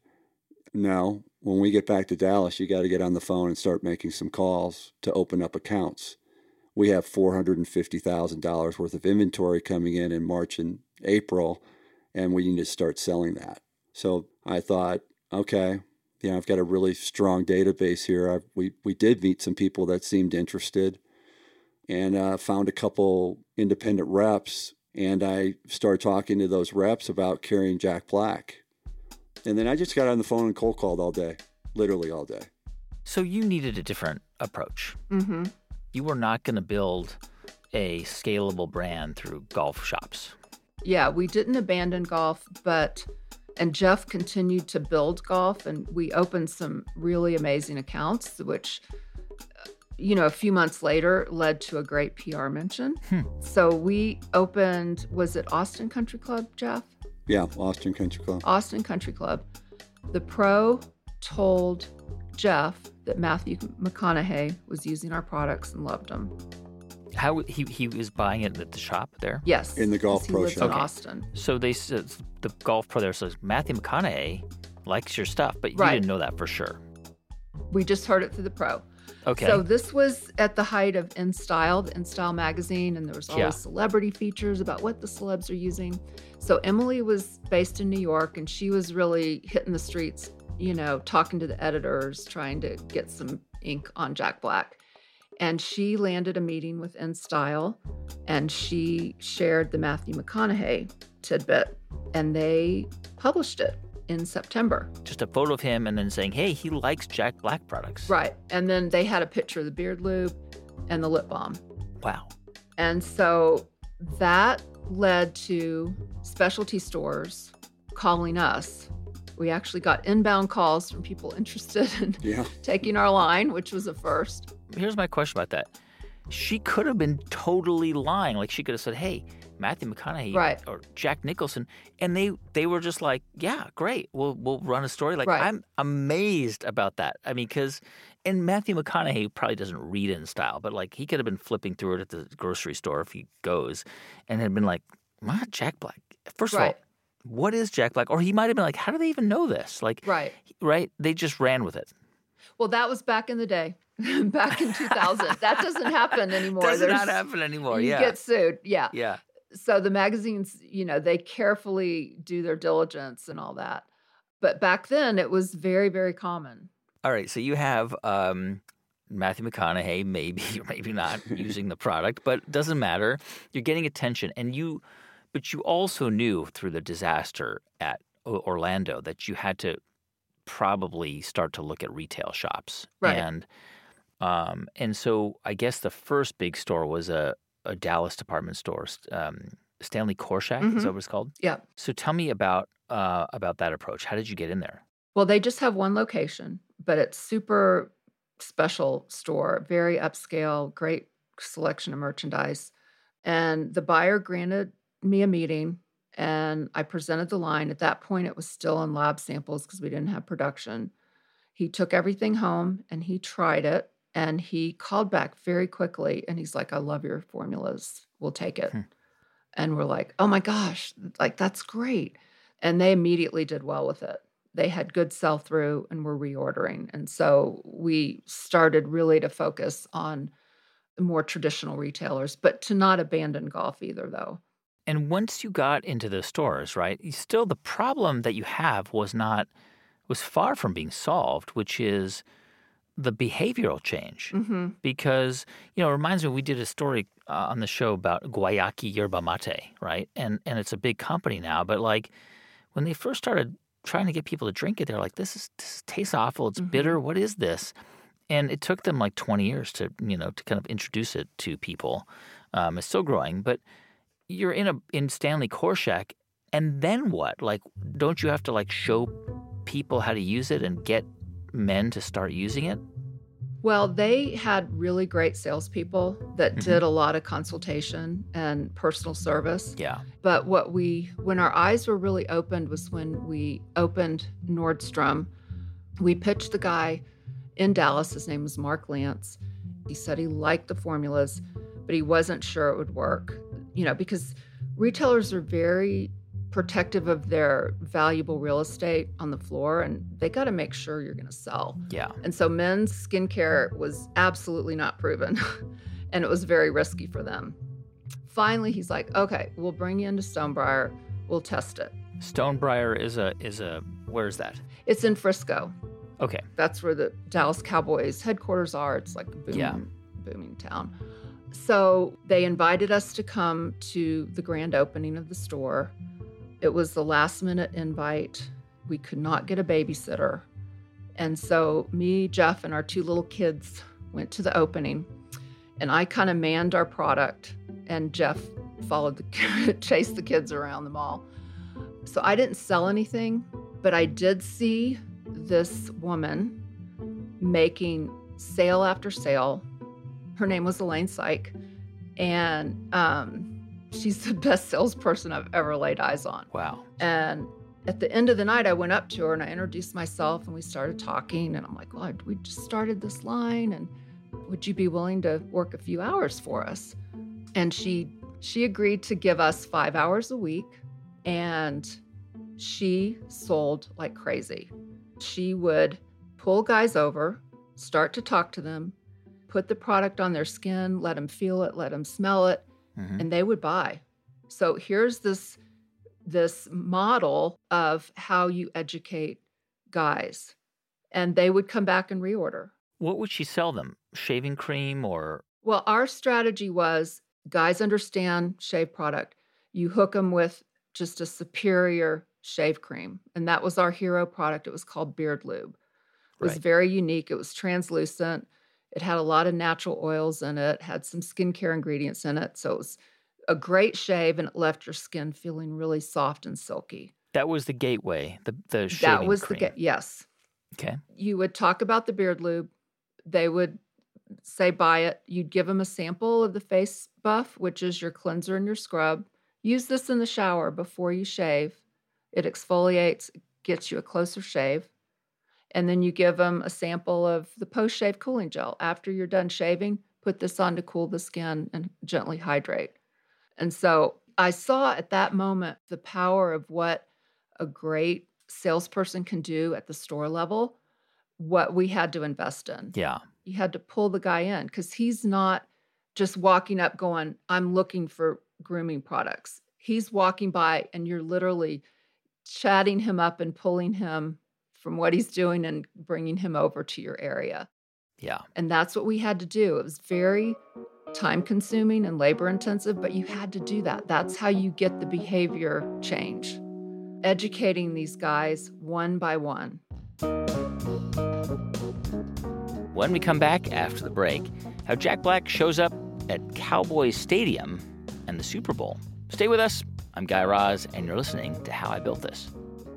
no, when we get back to Dallas, you got to get on the phone and start making some calls to open up accounts. We have four hundred fifty thousand dollars worth of inventory coming in in March and April, and we need to start selling that. So I thought, okay, you know, I've got a really strong database here. I've, we, we did meet some people that seemed interested, and uh, found a couple independent reps. And I started talking to those reps about carrying Jack Black. And then I just got on the phone and cold called all day, literally all day. So you needed a different approach. Mm-hmm. You were not going to build a scalable brand through golf shops. Yeah, we didn't abandon golf, but, and Jeff continued to build golf, and we opened some really amazing accounts, which, you know, a few months later led to a great P R mention. Hmm. So we opened, was it Austin Country Club, Jeff? Yeah, Austin Country Club. Austin Country Club. The pro told Jeff that Matthew McConaughey was using our products and loved them. How he he was buying it at the shop there? Yes. In the golf 'cause he pro lives shop. in Okay. Austin. So they said the golf pro there says Matthew McConaughey likes your stuff, but you Right. didn't know that for sure. We just heard it through the pro. Okay. So this was at the height of In Style, the In Style magazine, and there was always Yeah. celebrity features about what the celebs are using. So Emily was based in New York, and she was really hitting the streets, you know, talking to the editors, trying to get some ink on Jack Black. And she landed a meeting with In Style, and she shared the Matthew McConaughey tidbit, and they published it in September. Just a photo of him and then saying, hey, he likes Jack Black products. Right. And then they had a picture of the beard lube and the lip balm. Wow. And so that led to specialty stores calling us. We actually got inbound calls from people interested in Yeah. taking our line, which was a first. Here's my question about that. She could have been totally lying. Like she could have said, hey, Matthew McConaughey Right. or Jack Nicholson. And they they were just like, yeah, great. We'll we'll run a story. Like, Right. I'm amazed about that. I mean, because, and Matthew McConaughey probably doesn't read In Style, but like he could have been flipping through it at the grocery store if he goes and had been like, what, Jack Black? First of Right. all, what is Jack Black? Or he might have been like, how do they even know this? Like, Right. right? They just ran with it. Well, that was back in the day, back in two thousand. That doesn't happen anymore. Does There's- not happen anymore. You Yeah. get sued. Yeah. yeah. So the magazines, you know, they carefully do their diligence and all that. But back then it was very, very common. All right, so you have um, Matthew McConaughey, maybe or maybe not using the product, but it doesn't matter. You're getting attention, and you, but you also knew through the disaster at O- Orlando that you had to probably start to look at retail shops, Right. and um, and so I guess the first big store was a, a Dallas department store, um, Stanley Korshak, Mhm. is that what it's called? Yeah. So tell me about uh, about that approach. How did you get in there? Well, they just have one location, but it's super special store, very upscale, great selection of merchandise. And the buyer granted me a meeting, and I presented the line. At that point, it was still in lab samples because we didn't have production. He took everything home and he tried it, and he called back very quickly, and he's like, I love your formulas. We'll take it. Hmm. And we're like, oh my gosh, like that's great. And they immediately did well with it. They had good sell-through and were reordering. And so we started really to focus on more traditional retailers, but to not abandon golf either, though. And once you got into the stores, right, you still the problem that you have was not, was far from being solved, which is the behavioral change. Mm-hmm. Because, you know, it reminds me, we did a story uh, on the show about Guayaki Yerba Mate, right? And and it's a big company now, but like when they first started trying to get people to drink it, they're like, this is this tastes awful, it's Mhm. bitter, what is this? And it took them like twenty years to, you know, to kind of introduce it to people. Um, it's still growing, but you're in a in Stanley Korshak, and then what? Like, don't you have to like show people how to use it and get men to start using it? Well, they had really great salespeople that Mhm. did a lot of consultation and personal service. Yeah. But what we, when our eyes were really opened, was when we opened Nordstrom. We pitched the guy in Dallas. His name was Mark Lance. He said he liked the formulas, but he wasn't sure it would work, you know, because retailers are very protective of their valuable real estate on the floor, and they got to make sure you're going to sell. Yeah. And so men's skincare was absolutely not proven, and it was very risky for them. Finally, he's like, okay, we'll bring you into Stonebriar. We'll test it. Stonebriar is a, is a, where's that? It's in Frisco. Okay. That's where the Dallas Cowboys headquarters are. It's like a booming, Yeah. booming town. So they invited us to come to the grand opening of the store. It was the last minute invite. We could not get a babysitter. And so me, Jeff, and our two little kids went to the opening, and I kind of manned our product, and Jeff followed the chased the kids around the mall. So I didn't sell anything, but I did see this woman making sale after sale. Her name was Elaine Syke, and um, she's the best salesperson I've ever laid eyes on. Wow. And at the end of the night, I went up to her and I introduced myself, and we started talking. And I'm like, well, we just started this line, and would you be willing to work a few hours for us? And she she agreed to give us five hours a week, and she sold like crazy. She would pull guys over, start to talk to them, put the product on their skin, let them feel it, let them smell it, mm-hmm. and they would buy. So here's this, this model of how you educate guys, and they would come back and reorder. What would she sell them? Shaving cream or? Well, our strategy was guys understand shave product. You hook them with just a superior shave cream. And that was our hero product. It was called Beard Lube. It was Right. very unique. It was translucent. It had a lot of natural oils in it, had some skincare ingredients in it. So it was a great shave, and it left your skin feeling really soft and silky. That was the gateway, the, the shaving That was cream. the, ga- yes. Okay. You would talk about the Beard Lube. They would say, buy it. You'd give them a sample of the face buff, which is your cleanser and your scrub. Use this in the shower before you shave. It exfoliates, gets you a closer shave. And then you give them a sample of the post-shave cooling gel. After you're done shaving, put this on to cool the skin and gently hydrate. And so I saw at that moment the power of what a great salesperson can do at the store level, what we had to invest in. Yeah. You had to pull the guy in, because he's not just walking up going, I'm looking for grooming products. He's walking by, and you're literally chatting him up and pulling him from what he's doing and bringing him over to your area. Yeah. And that's what we had to do. It was very time consuming and labor intensive, but you had to do that. That's how you get the behavior change. Educating these guys one by one. When we come back after the break, how Jack Black shows up at Cowboys Stadium and the Super Bowl. Stay with us. I'm Guy Raz, and you're listening to How I Built This.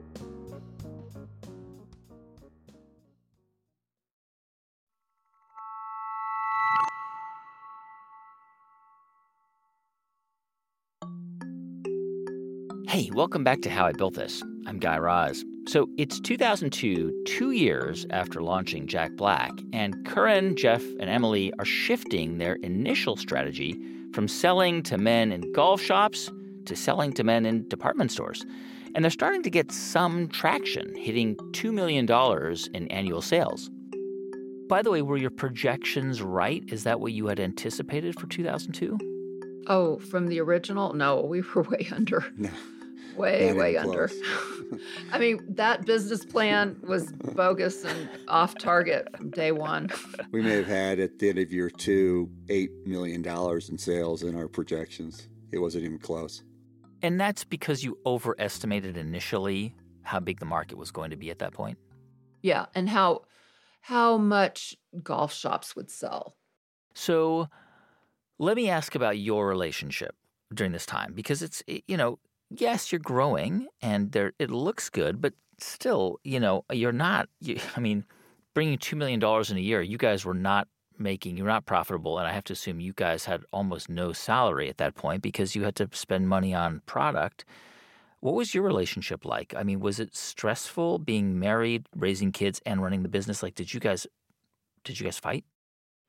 Hey, welcome back to How I Built This. I'm Guy Raz. So it's two thousand two, two years after launching Jack Black, and Curran, Jeff, and Emily are shifting their initial strategy from selling to men in golf shops to selling to men in department stores. And they're starting to get some traction, hitting two million dollars in annual sales. By the way, were your projections right? Is that what you had anticipated for two thousand two? Oh, from the original? No, we were way under. No. Way, Not way even under. close. I mean, that business plan was bogus and off target from day one. We may have had at the end of year two, eight million dollars in sales in our projections. It wasn't even close. And that's because you overestimated initially how big the market was going to be at that point? Yeah, and how how much golf shops would sell. So let me ask about your relationship during this time, because it's, you know, yes, you're growing and there it looks good, but still, you know, you're not, you, I mean, bringing two million dollars in a year, you guys were not making, you're not profitable. And I have to assume you guys had almost no salary at that point because you had to spend money on product. What was your relationship like? I mean, was it stressful being married, raising kids, and running the business? Like, did you guys, did you guys fight?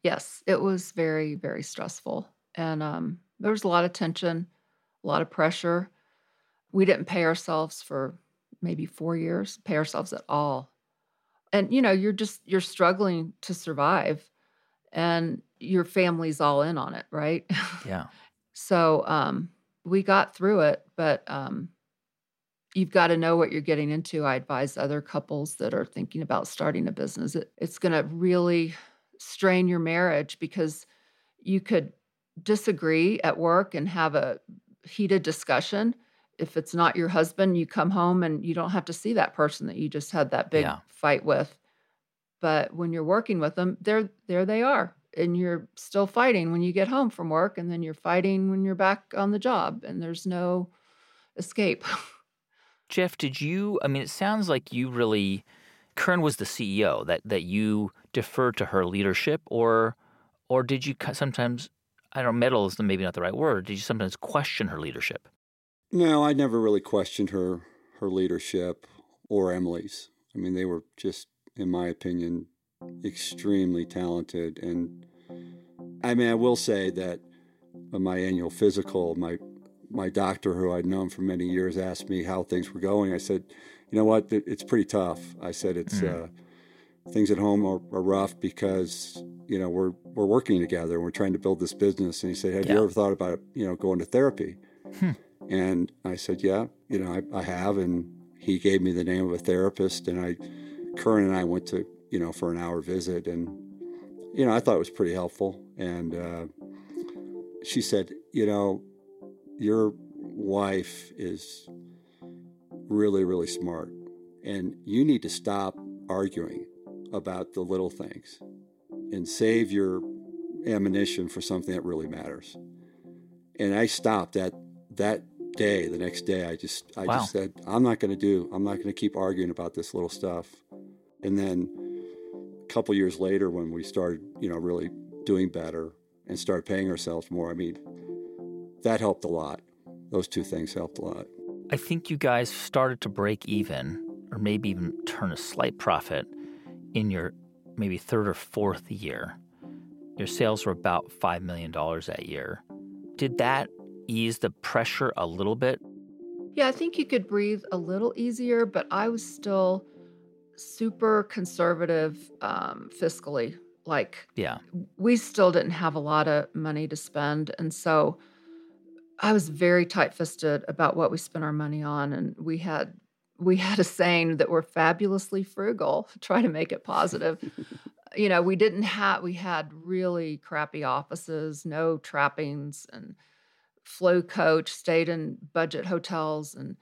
Yes, it was very, very stressful. And um, there was a lot of tension, a lot of pressure. We didn't pay ourselves for maybe four years, pay ourselves at all. And, you know, you're just you're struggling to survive, and your family's all in on it, right? Yeah. So, um, we got through it, but, um, you've gotta know what you're getting into. I advise other couples that are thinking about starting a business. It it's gonna really strain your marriage because you could disagree at work and have a heated discussion. If it's not your husband, you come home and you don't have to see that person that you just had that big Yeah. fight with. But when you're working with them, there there they are, and you're still fighting when you get home from work, and then you're fighting when you're back on the job, and there's no escape. Jeff, did you, I mean, it sounds like you really, Kern was the C E O, that, that you deferred to her leadership, or, or did you ki- sometimes, I don't know, meddle is maybe not the right word, did you sometimes question her leadership? No, I never really questioned her her leadership or Emily's. I mean, they were just, in my opinion, extremely talented. And I mean, I will say that on my annual physical, my my doctor, who I'd known for many years, asked me how things were going. I said, you know what, It- it's pretty tough. I said, it's Mm. uh, things at home are, are rough because, you know, we're we're working together and we're trying to build this business. And he said, have you Yeah. ever thought about, you know, going to therapy? Hmm. And I said, yeah, you know, I, I have. And he gave me the name of a therapist. And I, Curran and I went to, you know, for an hour visit. And, you know, I thought it was pretty helpful. And uh, she said, you know, your wife is really, really smart. And you need to stop arguing about the little things and save your ammunition for something that really matters. And I stopped that that day. The next day, I just I Wow. just said, I'm not going to do. I'm not going to keep arguing about this little stuff. And then a couple years later, when we started, you know, really doing better and started paying ourselves more, I mean, that helped a lot. Those two things helped a lot. I think you guys started to break even, or maybe even turn a slight profit in your maybe third or fourth year. Your sales were about five million dollars that year. Did that ease the pressure a little bit? Yeah, I think you could breathe a little easier, but I was still super conservative um, fiscally. Like, Yeah. we still didn't have a lot of money to spend. And so I was very tight-fisted about what we spent our money on. And we had we had a saying that we're fabulously frugal, try to make it positive. You know, we didn't have we had really crappy offices, no trappings, and flew coach, stayed in budget hotels, and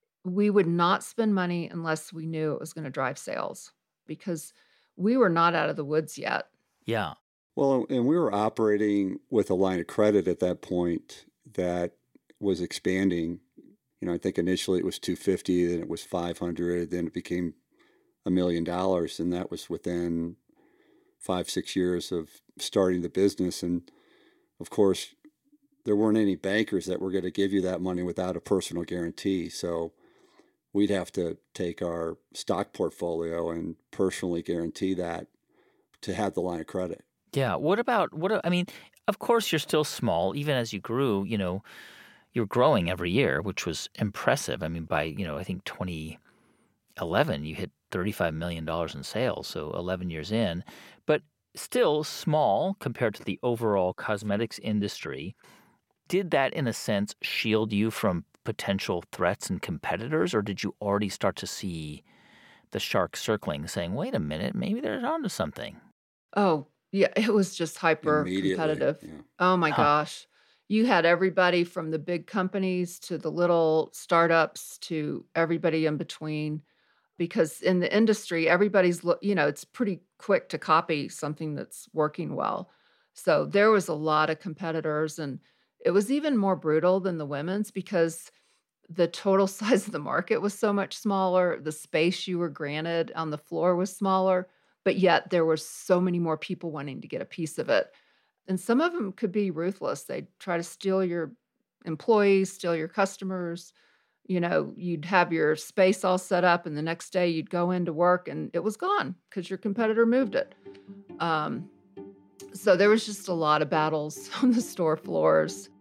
we would not spend money unless we knew it was going to drive sales because we were not out of the woods yet. Yeah. Well, and we were operating with a line of credit at that point that was expanding. You know, I think initially it was two hundred fifty, then it was five hundred, then it became a million dollars, and that was within five, six years of starting the business. And of course, there weren't any bankers that were going to give you that money without a personal guarantee. So we'd have to take our stock portfolio and personally guarantee that to have the line of credit. Yeah. What about, what, I mean, of course you're still small, even as you grew, you know, you're growing every year, which was impressive. I mean, by, you know, I think twenty eleven, you hit thirty-five million dollars in sales, so eleven years in, but still small compared to the overall cosmetics industry. Did that, in a sense, shield you from potential threats and competitors, or did you already start to see the shark circling, saying, wait a minute, maybe they're onto something? Oh, yeah, it was just hyper Immediately. competitive. Yeah. Oh my Huh. gosh. You had everybody from the big companies to the little startups to everybody in between. Because in the industry, everybody's, loo- you know, it's pretty quick to copy something that's working well. So there was a lot of competitors, and it was even more brutal than the women's because the total size of the market was so much smaller. The space you were granted on the floor was smaller, but yet there were so many more people wanting to get a piece of it. And some of them could be ruthless. They'd try to steal your employees, steal your customers. You know, you'd have your space all set up, and the next day you'd go into work and it was gone because your competitor moved it. Um, So there was just a lot of battles on the store floors.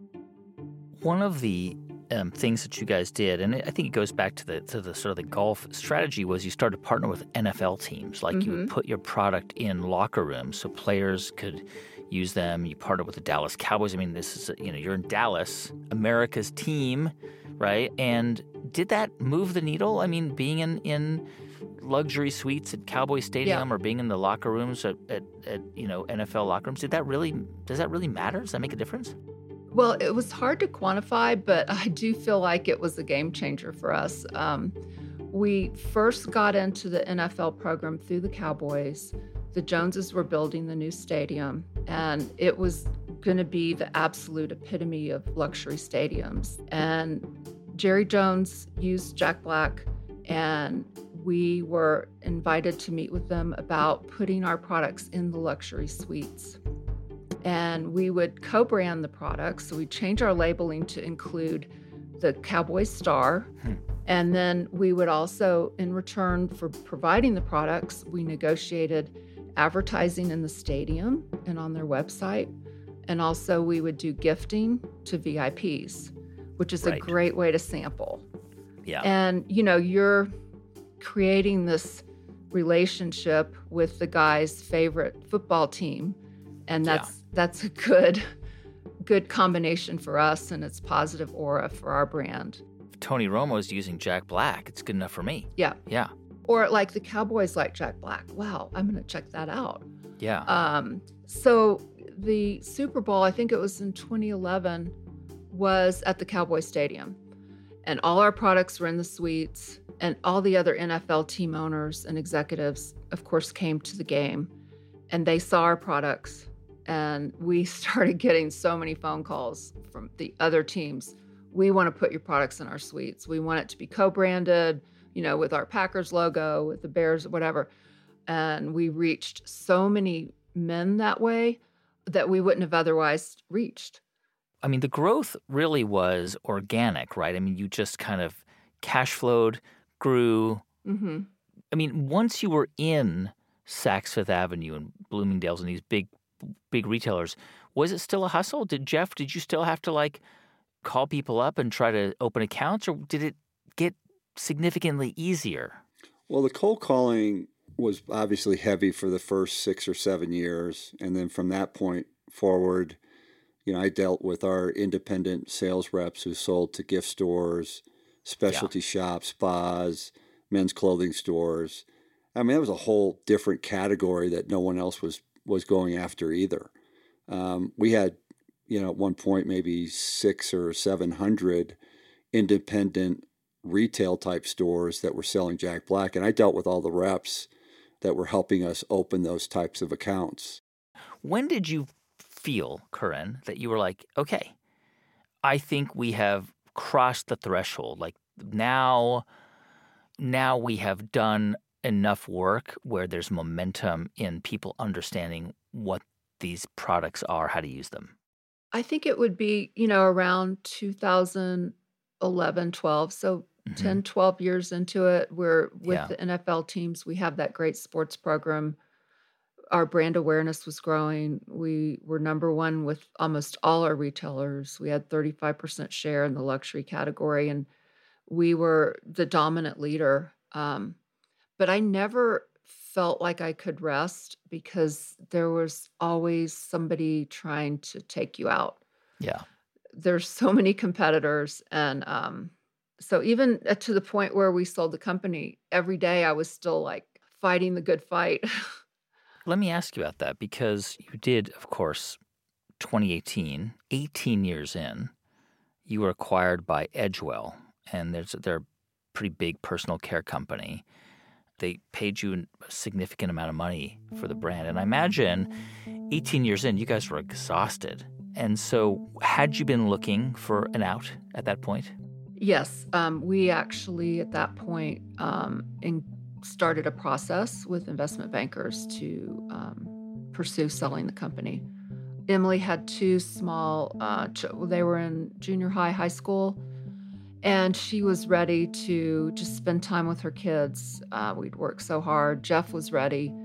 One of the um, things that you guys did, and I think it goes back to the to the sort of the golf strategy, was you started to partner with N F L teams. Like mm-hmm. you would put your product in locker rooms so players could use them. You partnered with the Dallas Cowboys. I mean, this is, you know, you're in Dallas, America's team, right? And did that move the needle? I mean, being in, in luxury suites at Cowboy Stadium yeah. or being in the locker rooms at, at, at, you know, N F L locker rooms, did that really, does that really matter? Does that make a difference? Well, it was hard to quantify, but I do feel like it was a game changer for us. Um, we first got into the N F L program through the Cowboys. The Joneses were building the new stadium, and it was going to be the absolute epitome of luxury stadiums. And Jerry Jones used Jack Black, and we were invited to meet with them about putting our products in the luxury suites. And we would co-brand the products. So we'd change our labeling to include the Cowboy star. Hmm. And then we would also, in return for providing the products, we negotiated advertising in the stadium and on their website. And also we would do gifting to V I Ps, which is right. a great way to sample. Yeah. And, you know, you're creating this relationship with the guy's favorite football team. And that's yeah. that's a good good combination for us, and it's positive aura for our brand. If Tony Romo's using Jack Black, it's good enough for me. Yeah. Yeah. Or like the Cowboys like Jack Black. Wow, I'm going to check that out. Yeah. Um, so the Super Bowl, I think it was in twenty eleven, was at the Cowboy Stadium. And all our products were in the suites, and all the other N F L team owners and executives, of course, came to the game, and they saw our products. And we started getting so many phone calls from the other teams. We want to put your products in our suites. We want it to be co-branded, you know, with our Packers logo, with the Bears, whatever. And we reached so many men that way that we wouldn't have otherwise reached. I mean, the growth really was organic, right? I mean, you just kind of cash flowed, grew. Mm-hmm. I mean, once you were in Saks Fifth Avenue and Bloomingdale's and these big big retailers, was it still a hustle? Did Jeff, did you still have to like call people up and try to open accounts, or did it get significantly easier? Well, the cold calling was obviously heavy for the first six or seven years. And then from that point forward, you know, I dealt with our independent sales reps who sold to gift stores, specialty yeah. shops, spas, men's clothing stores. I mean, that was a whole different category that no one else was was going after either. Um, we had, you know, at one point maybe six or seven hundred independent retail type stores that were selling Jack Black, and I dealt with all the reps that were helping us open those types of accounts. When did you feel, Corinne, that you were like, okay, I think we have crossed the threshold. Like now, now we have done enough work where there's momentum in people understanding what these products are, how to use them? I think it would be, you know, around two thousand eleven, twelve. So mm-hmm. ten, twelve years into it, we're with yeah. the N F L teams. We have that great sports program. Our brand awareness was growing. We were number one with almost all our retailers. We had thirty-five percent share in the luxury category, and we were the dominant leader. Um, But I never felt like I could rest because there was always somebody trying to take you out. Yeah. There's so many competitors. And um, so even to the point where we sold the company, every day I was still like fighting the good fight. Let me ask you about that, because you did, of course, twenty eighteen, eighteen years in, you were acquired by Edgewell, and there's, they're a pretty big personal care company. They paid you a significant amount of money for the brand. And I imagine eighteen years in, you guys were exhausted. And so had you been looking for an out at that point? Yes. Um, we actually, at that point, um, in, started a process with investment bankers to um, pursue selling the company. Emily had two small, uh, ch- they were in junior high, high school, and she was ready to just spend time with her kids. Uh, we'd worked so hard. Jeff was ready.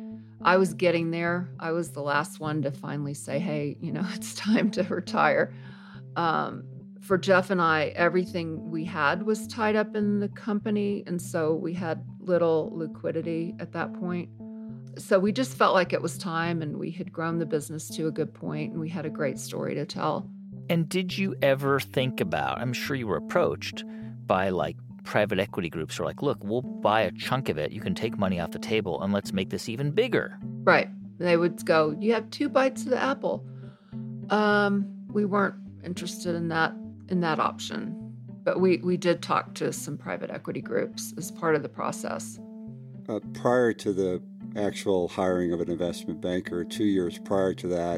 I was getting there. I was the last one to finally say, hey, you know, it's time to retire. Um, for Jeff and I, everything we had was tied up in the company. And so we had little liquidity at that point. So we just felt like it was time, and we had grown the business to a good point, and we had a great story to tell. And did you ever think about, I'm sure you were approached by like private equity groups who are like, look, we'll buy a chunk of it. You can take money off the table and let's make this even bigger. Right. They would go, you have two bites of the apple. Um, we weren't interested in that in that option. But we, we did talk to some private equity groups as part of the process. Uh, prior to the actual hiring of an investment banker, two years prior to that,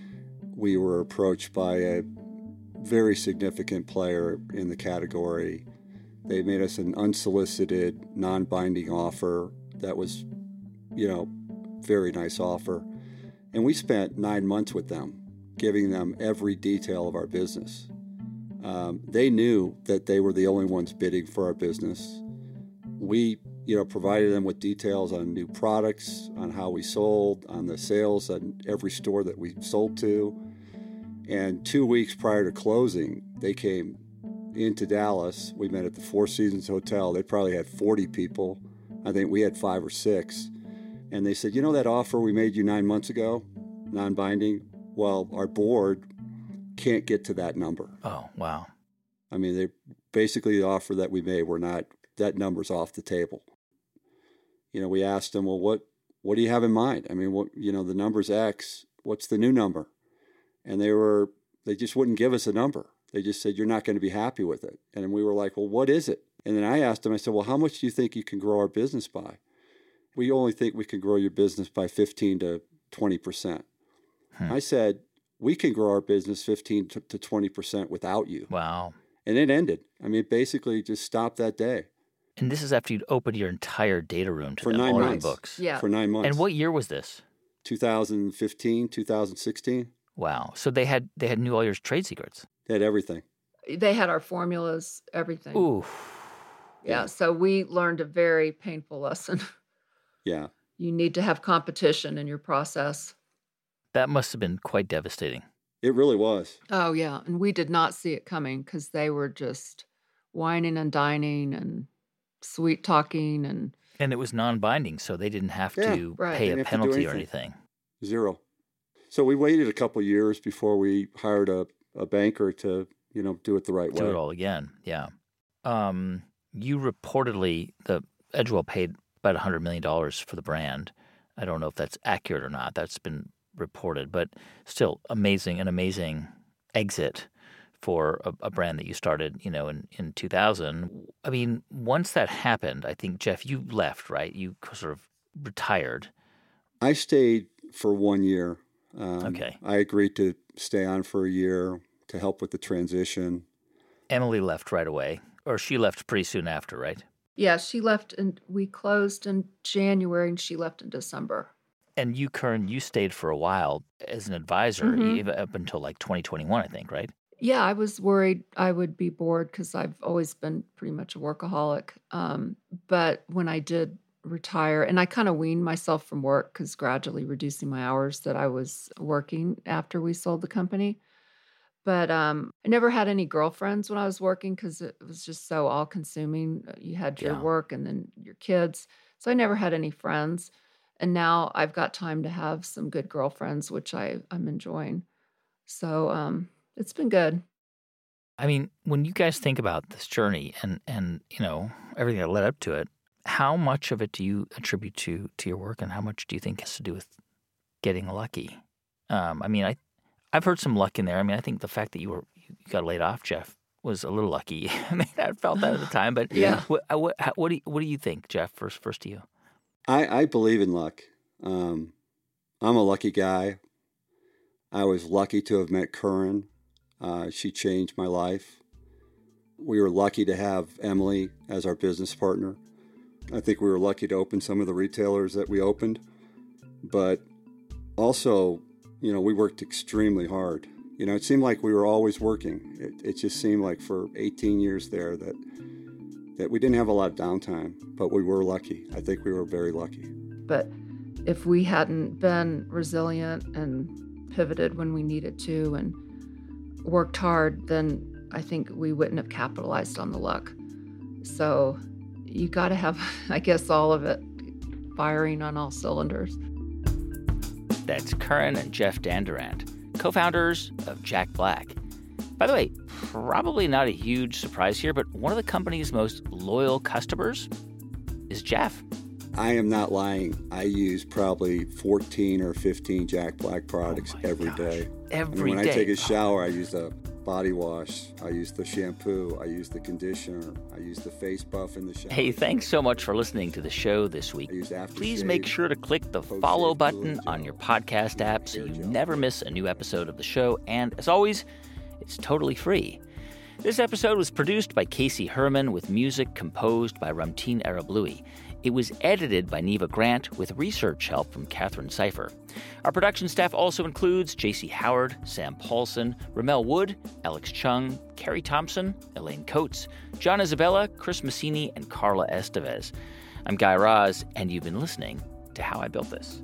we were approached by a very significant player in the category. They made us an unsolicited, non-binding offer that was, you know, very nice offer. And we spent nine months with them, giving them every detail of our business. Um, they knew that they were the only ones bidding for our business. We, you know, provided them with details on new products, on how we sold, on the sales on every store that we sold to. And two weeks prior to closing, they came into Dallas. We met at the Four Seasons Hotel. They probably had forty people. I think we had five or six. And they said, you know that offer we made you nine months ago, non-binding? Well, our board can't get to that number. Oh, wow. I mean, they basically the offer that we made, we're not, that number's off the table. You know, we asked them, well, what, what do you have in mind? I mean, what, you know, the number's X. What's the new number? And they were, they just wouldn't give us a number. They just said, you're not going to be happy with it. And we were like, well, what is it? And then I asked them, I said, well, how much do you think you can grow our business by? We only think we can grow your business by fifteen to twenty percent. Hmm. I said, we can grow our business fifteen to twenty percent without you. Wow. And it ended. I mean, basically just stopped that day. And this is after you'd opened your entire data room to for them, nine all months. your books. Yeah. For nine months. And what year was this? two thousand fifteen, two thousand sixteen. Wow. So they had they had knew all your trade secrets. They had everything. They had our formulas, everything. Ooh. Yeah. yeah. So we learned a very painful lesson. Yeah. You need to have competition in your process. That must have been quite devastating. It really was. Oh, yeah. And we did not see it coming because they were just whining and dining and sweet talking. And and it was non-binding, so they didn't have yeah, to right. pay a anything. penalty or anything. Zero. So we waited a couple of years before we hired a, a banker to, you know, do it the right do way. Do it all again, yeah. Um, you reportedly, the Edgewell paid about one hundred million dollars for the brand. I don't know if that's accurate or not. That's been reported, but still amazing, an amazing exit for a, a brand that you started, you know, in, in two thousand. I mean, once that happened, I think, Jeff, you left, right? You sort of retired. I stayed for one year. Um, okay. I agreed to stay on for a year to help with the transition. Emily left right away, or she left pretty soon after, right? Yeah, she left, and we closed in January, and she left in December. And you, Kern, you stayed for a while as an advisor, mm-hmm. up until like twenty twenty-one, I think, right? Yeah, I was worried I would be bored because I've always been pretty much a workaholic. Um, but when I did retire, and I kind of weaned myself from work because gradually reducing my hours that I was working after we sold the company. But um, I never had any girlfriends when I was working because it was just so all-consuming. You had your yeah. work and then your kids. So I never had any friends. And now I've got time to have some good girlfriends, which I, I'm enjoying. So um, it's been good. I mean, when you guys think about this journey and, and you know, everything that led up to it, how much of it do you attribute to, to your work, and how much do you think has to do with getting lucky? Um, I mean, I I've heard some luck in there. I mean, I think the fact that you were you got laid off, Jeff, was a little lucky. I mean, I felt that at the time. But yeah, what what, what do you, what do you think, Jeff? First, first to you. I, I believe in luck. Um, I'm a lucky guy. I was lucky to have met Curran. Uh, she changed my life. We were lucky to have Emily as our business partner. I think we were lucky to open some of the retailers that we opened. But also, you know, we worked extremely hard. You know, it seemed like we were always working. It, it just seemed like for eighteen years there that that we didn't have a lot of downtime, but we were lucky. I think we were very lucky. But if we hadn't been resilient and pivoted when we needed to and worked hard, then I think we wouldn't have capitalized on the luck. So you got to have, I guess, all of it firing on all cylinders. That's Curran and Jeff Dandurand, co-founders of Jack Black. By the way, probably not a huge surprise here, but one of the company's most loyal customers is Jeff. I am not lying. I use probably fourteen or fifteen Jack Black products oh every gosh. day. Every I mean, when day. I take a shower, I use the body wash, I use the shampoo, I use the conditioner, I use the face buff in the shower. Hey, thanks so much for listening to the show this week. I use aftershave. Please make sure to click the post-shave follow button fluid on gel, your podcast app so hair you gel. never miss a new episode of the show. And as always, it's totally free. This episode was produced by Casey Herman with music composed by Ramtin Arablouei. It was edited by Neva Grant with research help from Catherine Cipher. Our production staff also includes J C Howard, Sam Paulson, Ramel Wood, Alex Chung, Carrie Thompson, Elaine Coates, John Isabella, Chris Massini, and Carla Estevez. I'm Guy Raz, and you've been listening to How I Built This.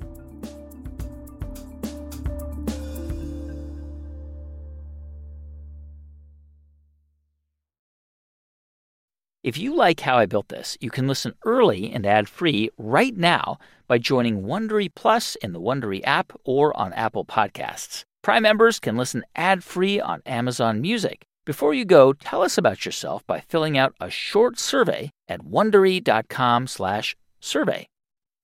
If you like How I Built This, you can listen early and ad-free right now by joining Wondery Plus in the Wondery app or on Apple Podcasts. Prime members can listen ad-free on Amazon Music. Before you go, tell us about yourself by filling out a short survey at wondery dot com slash survey.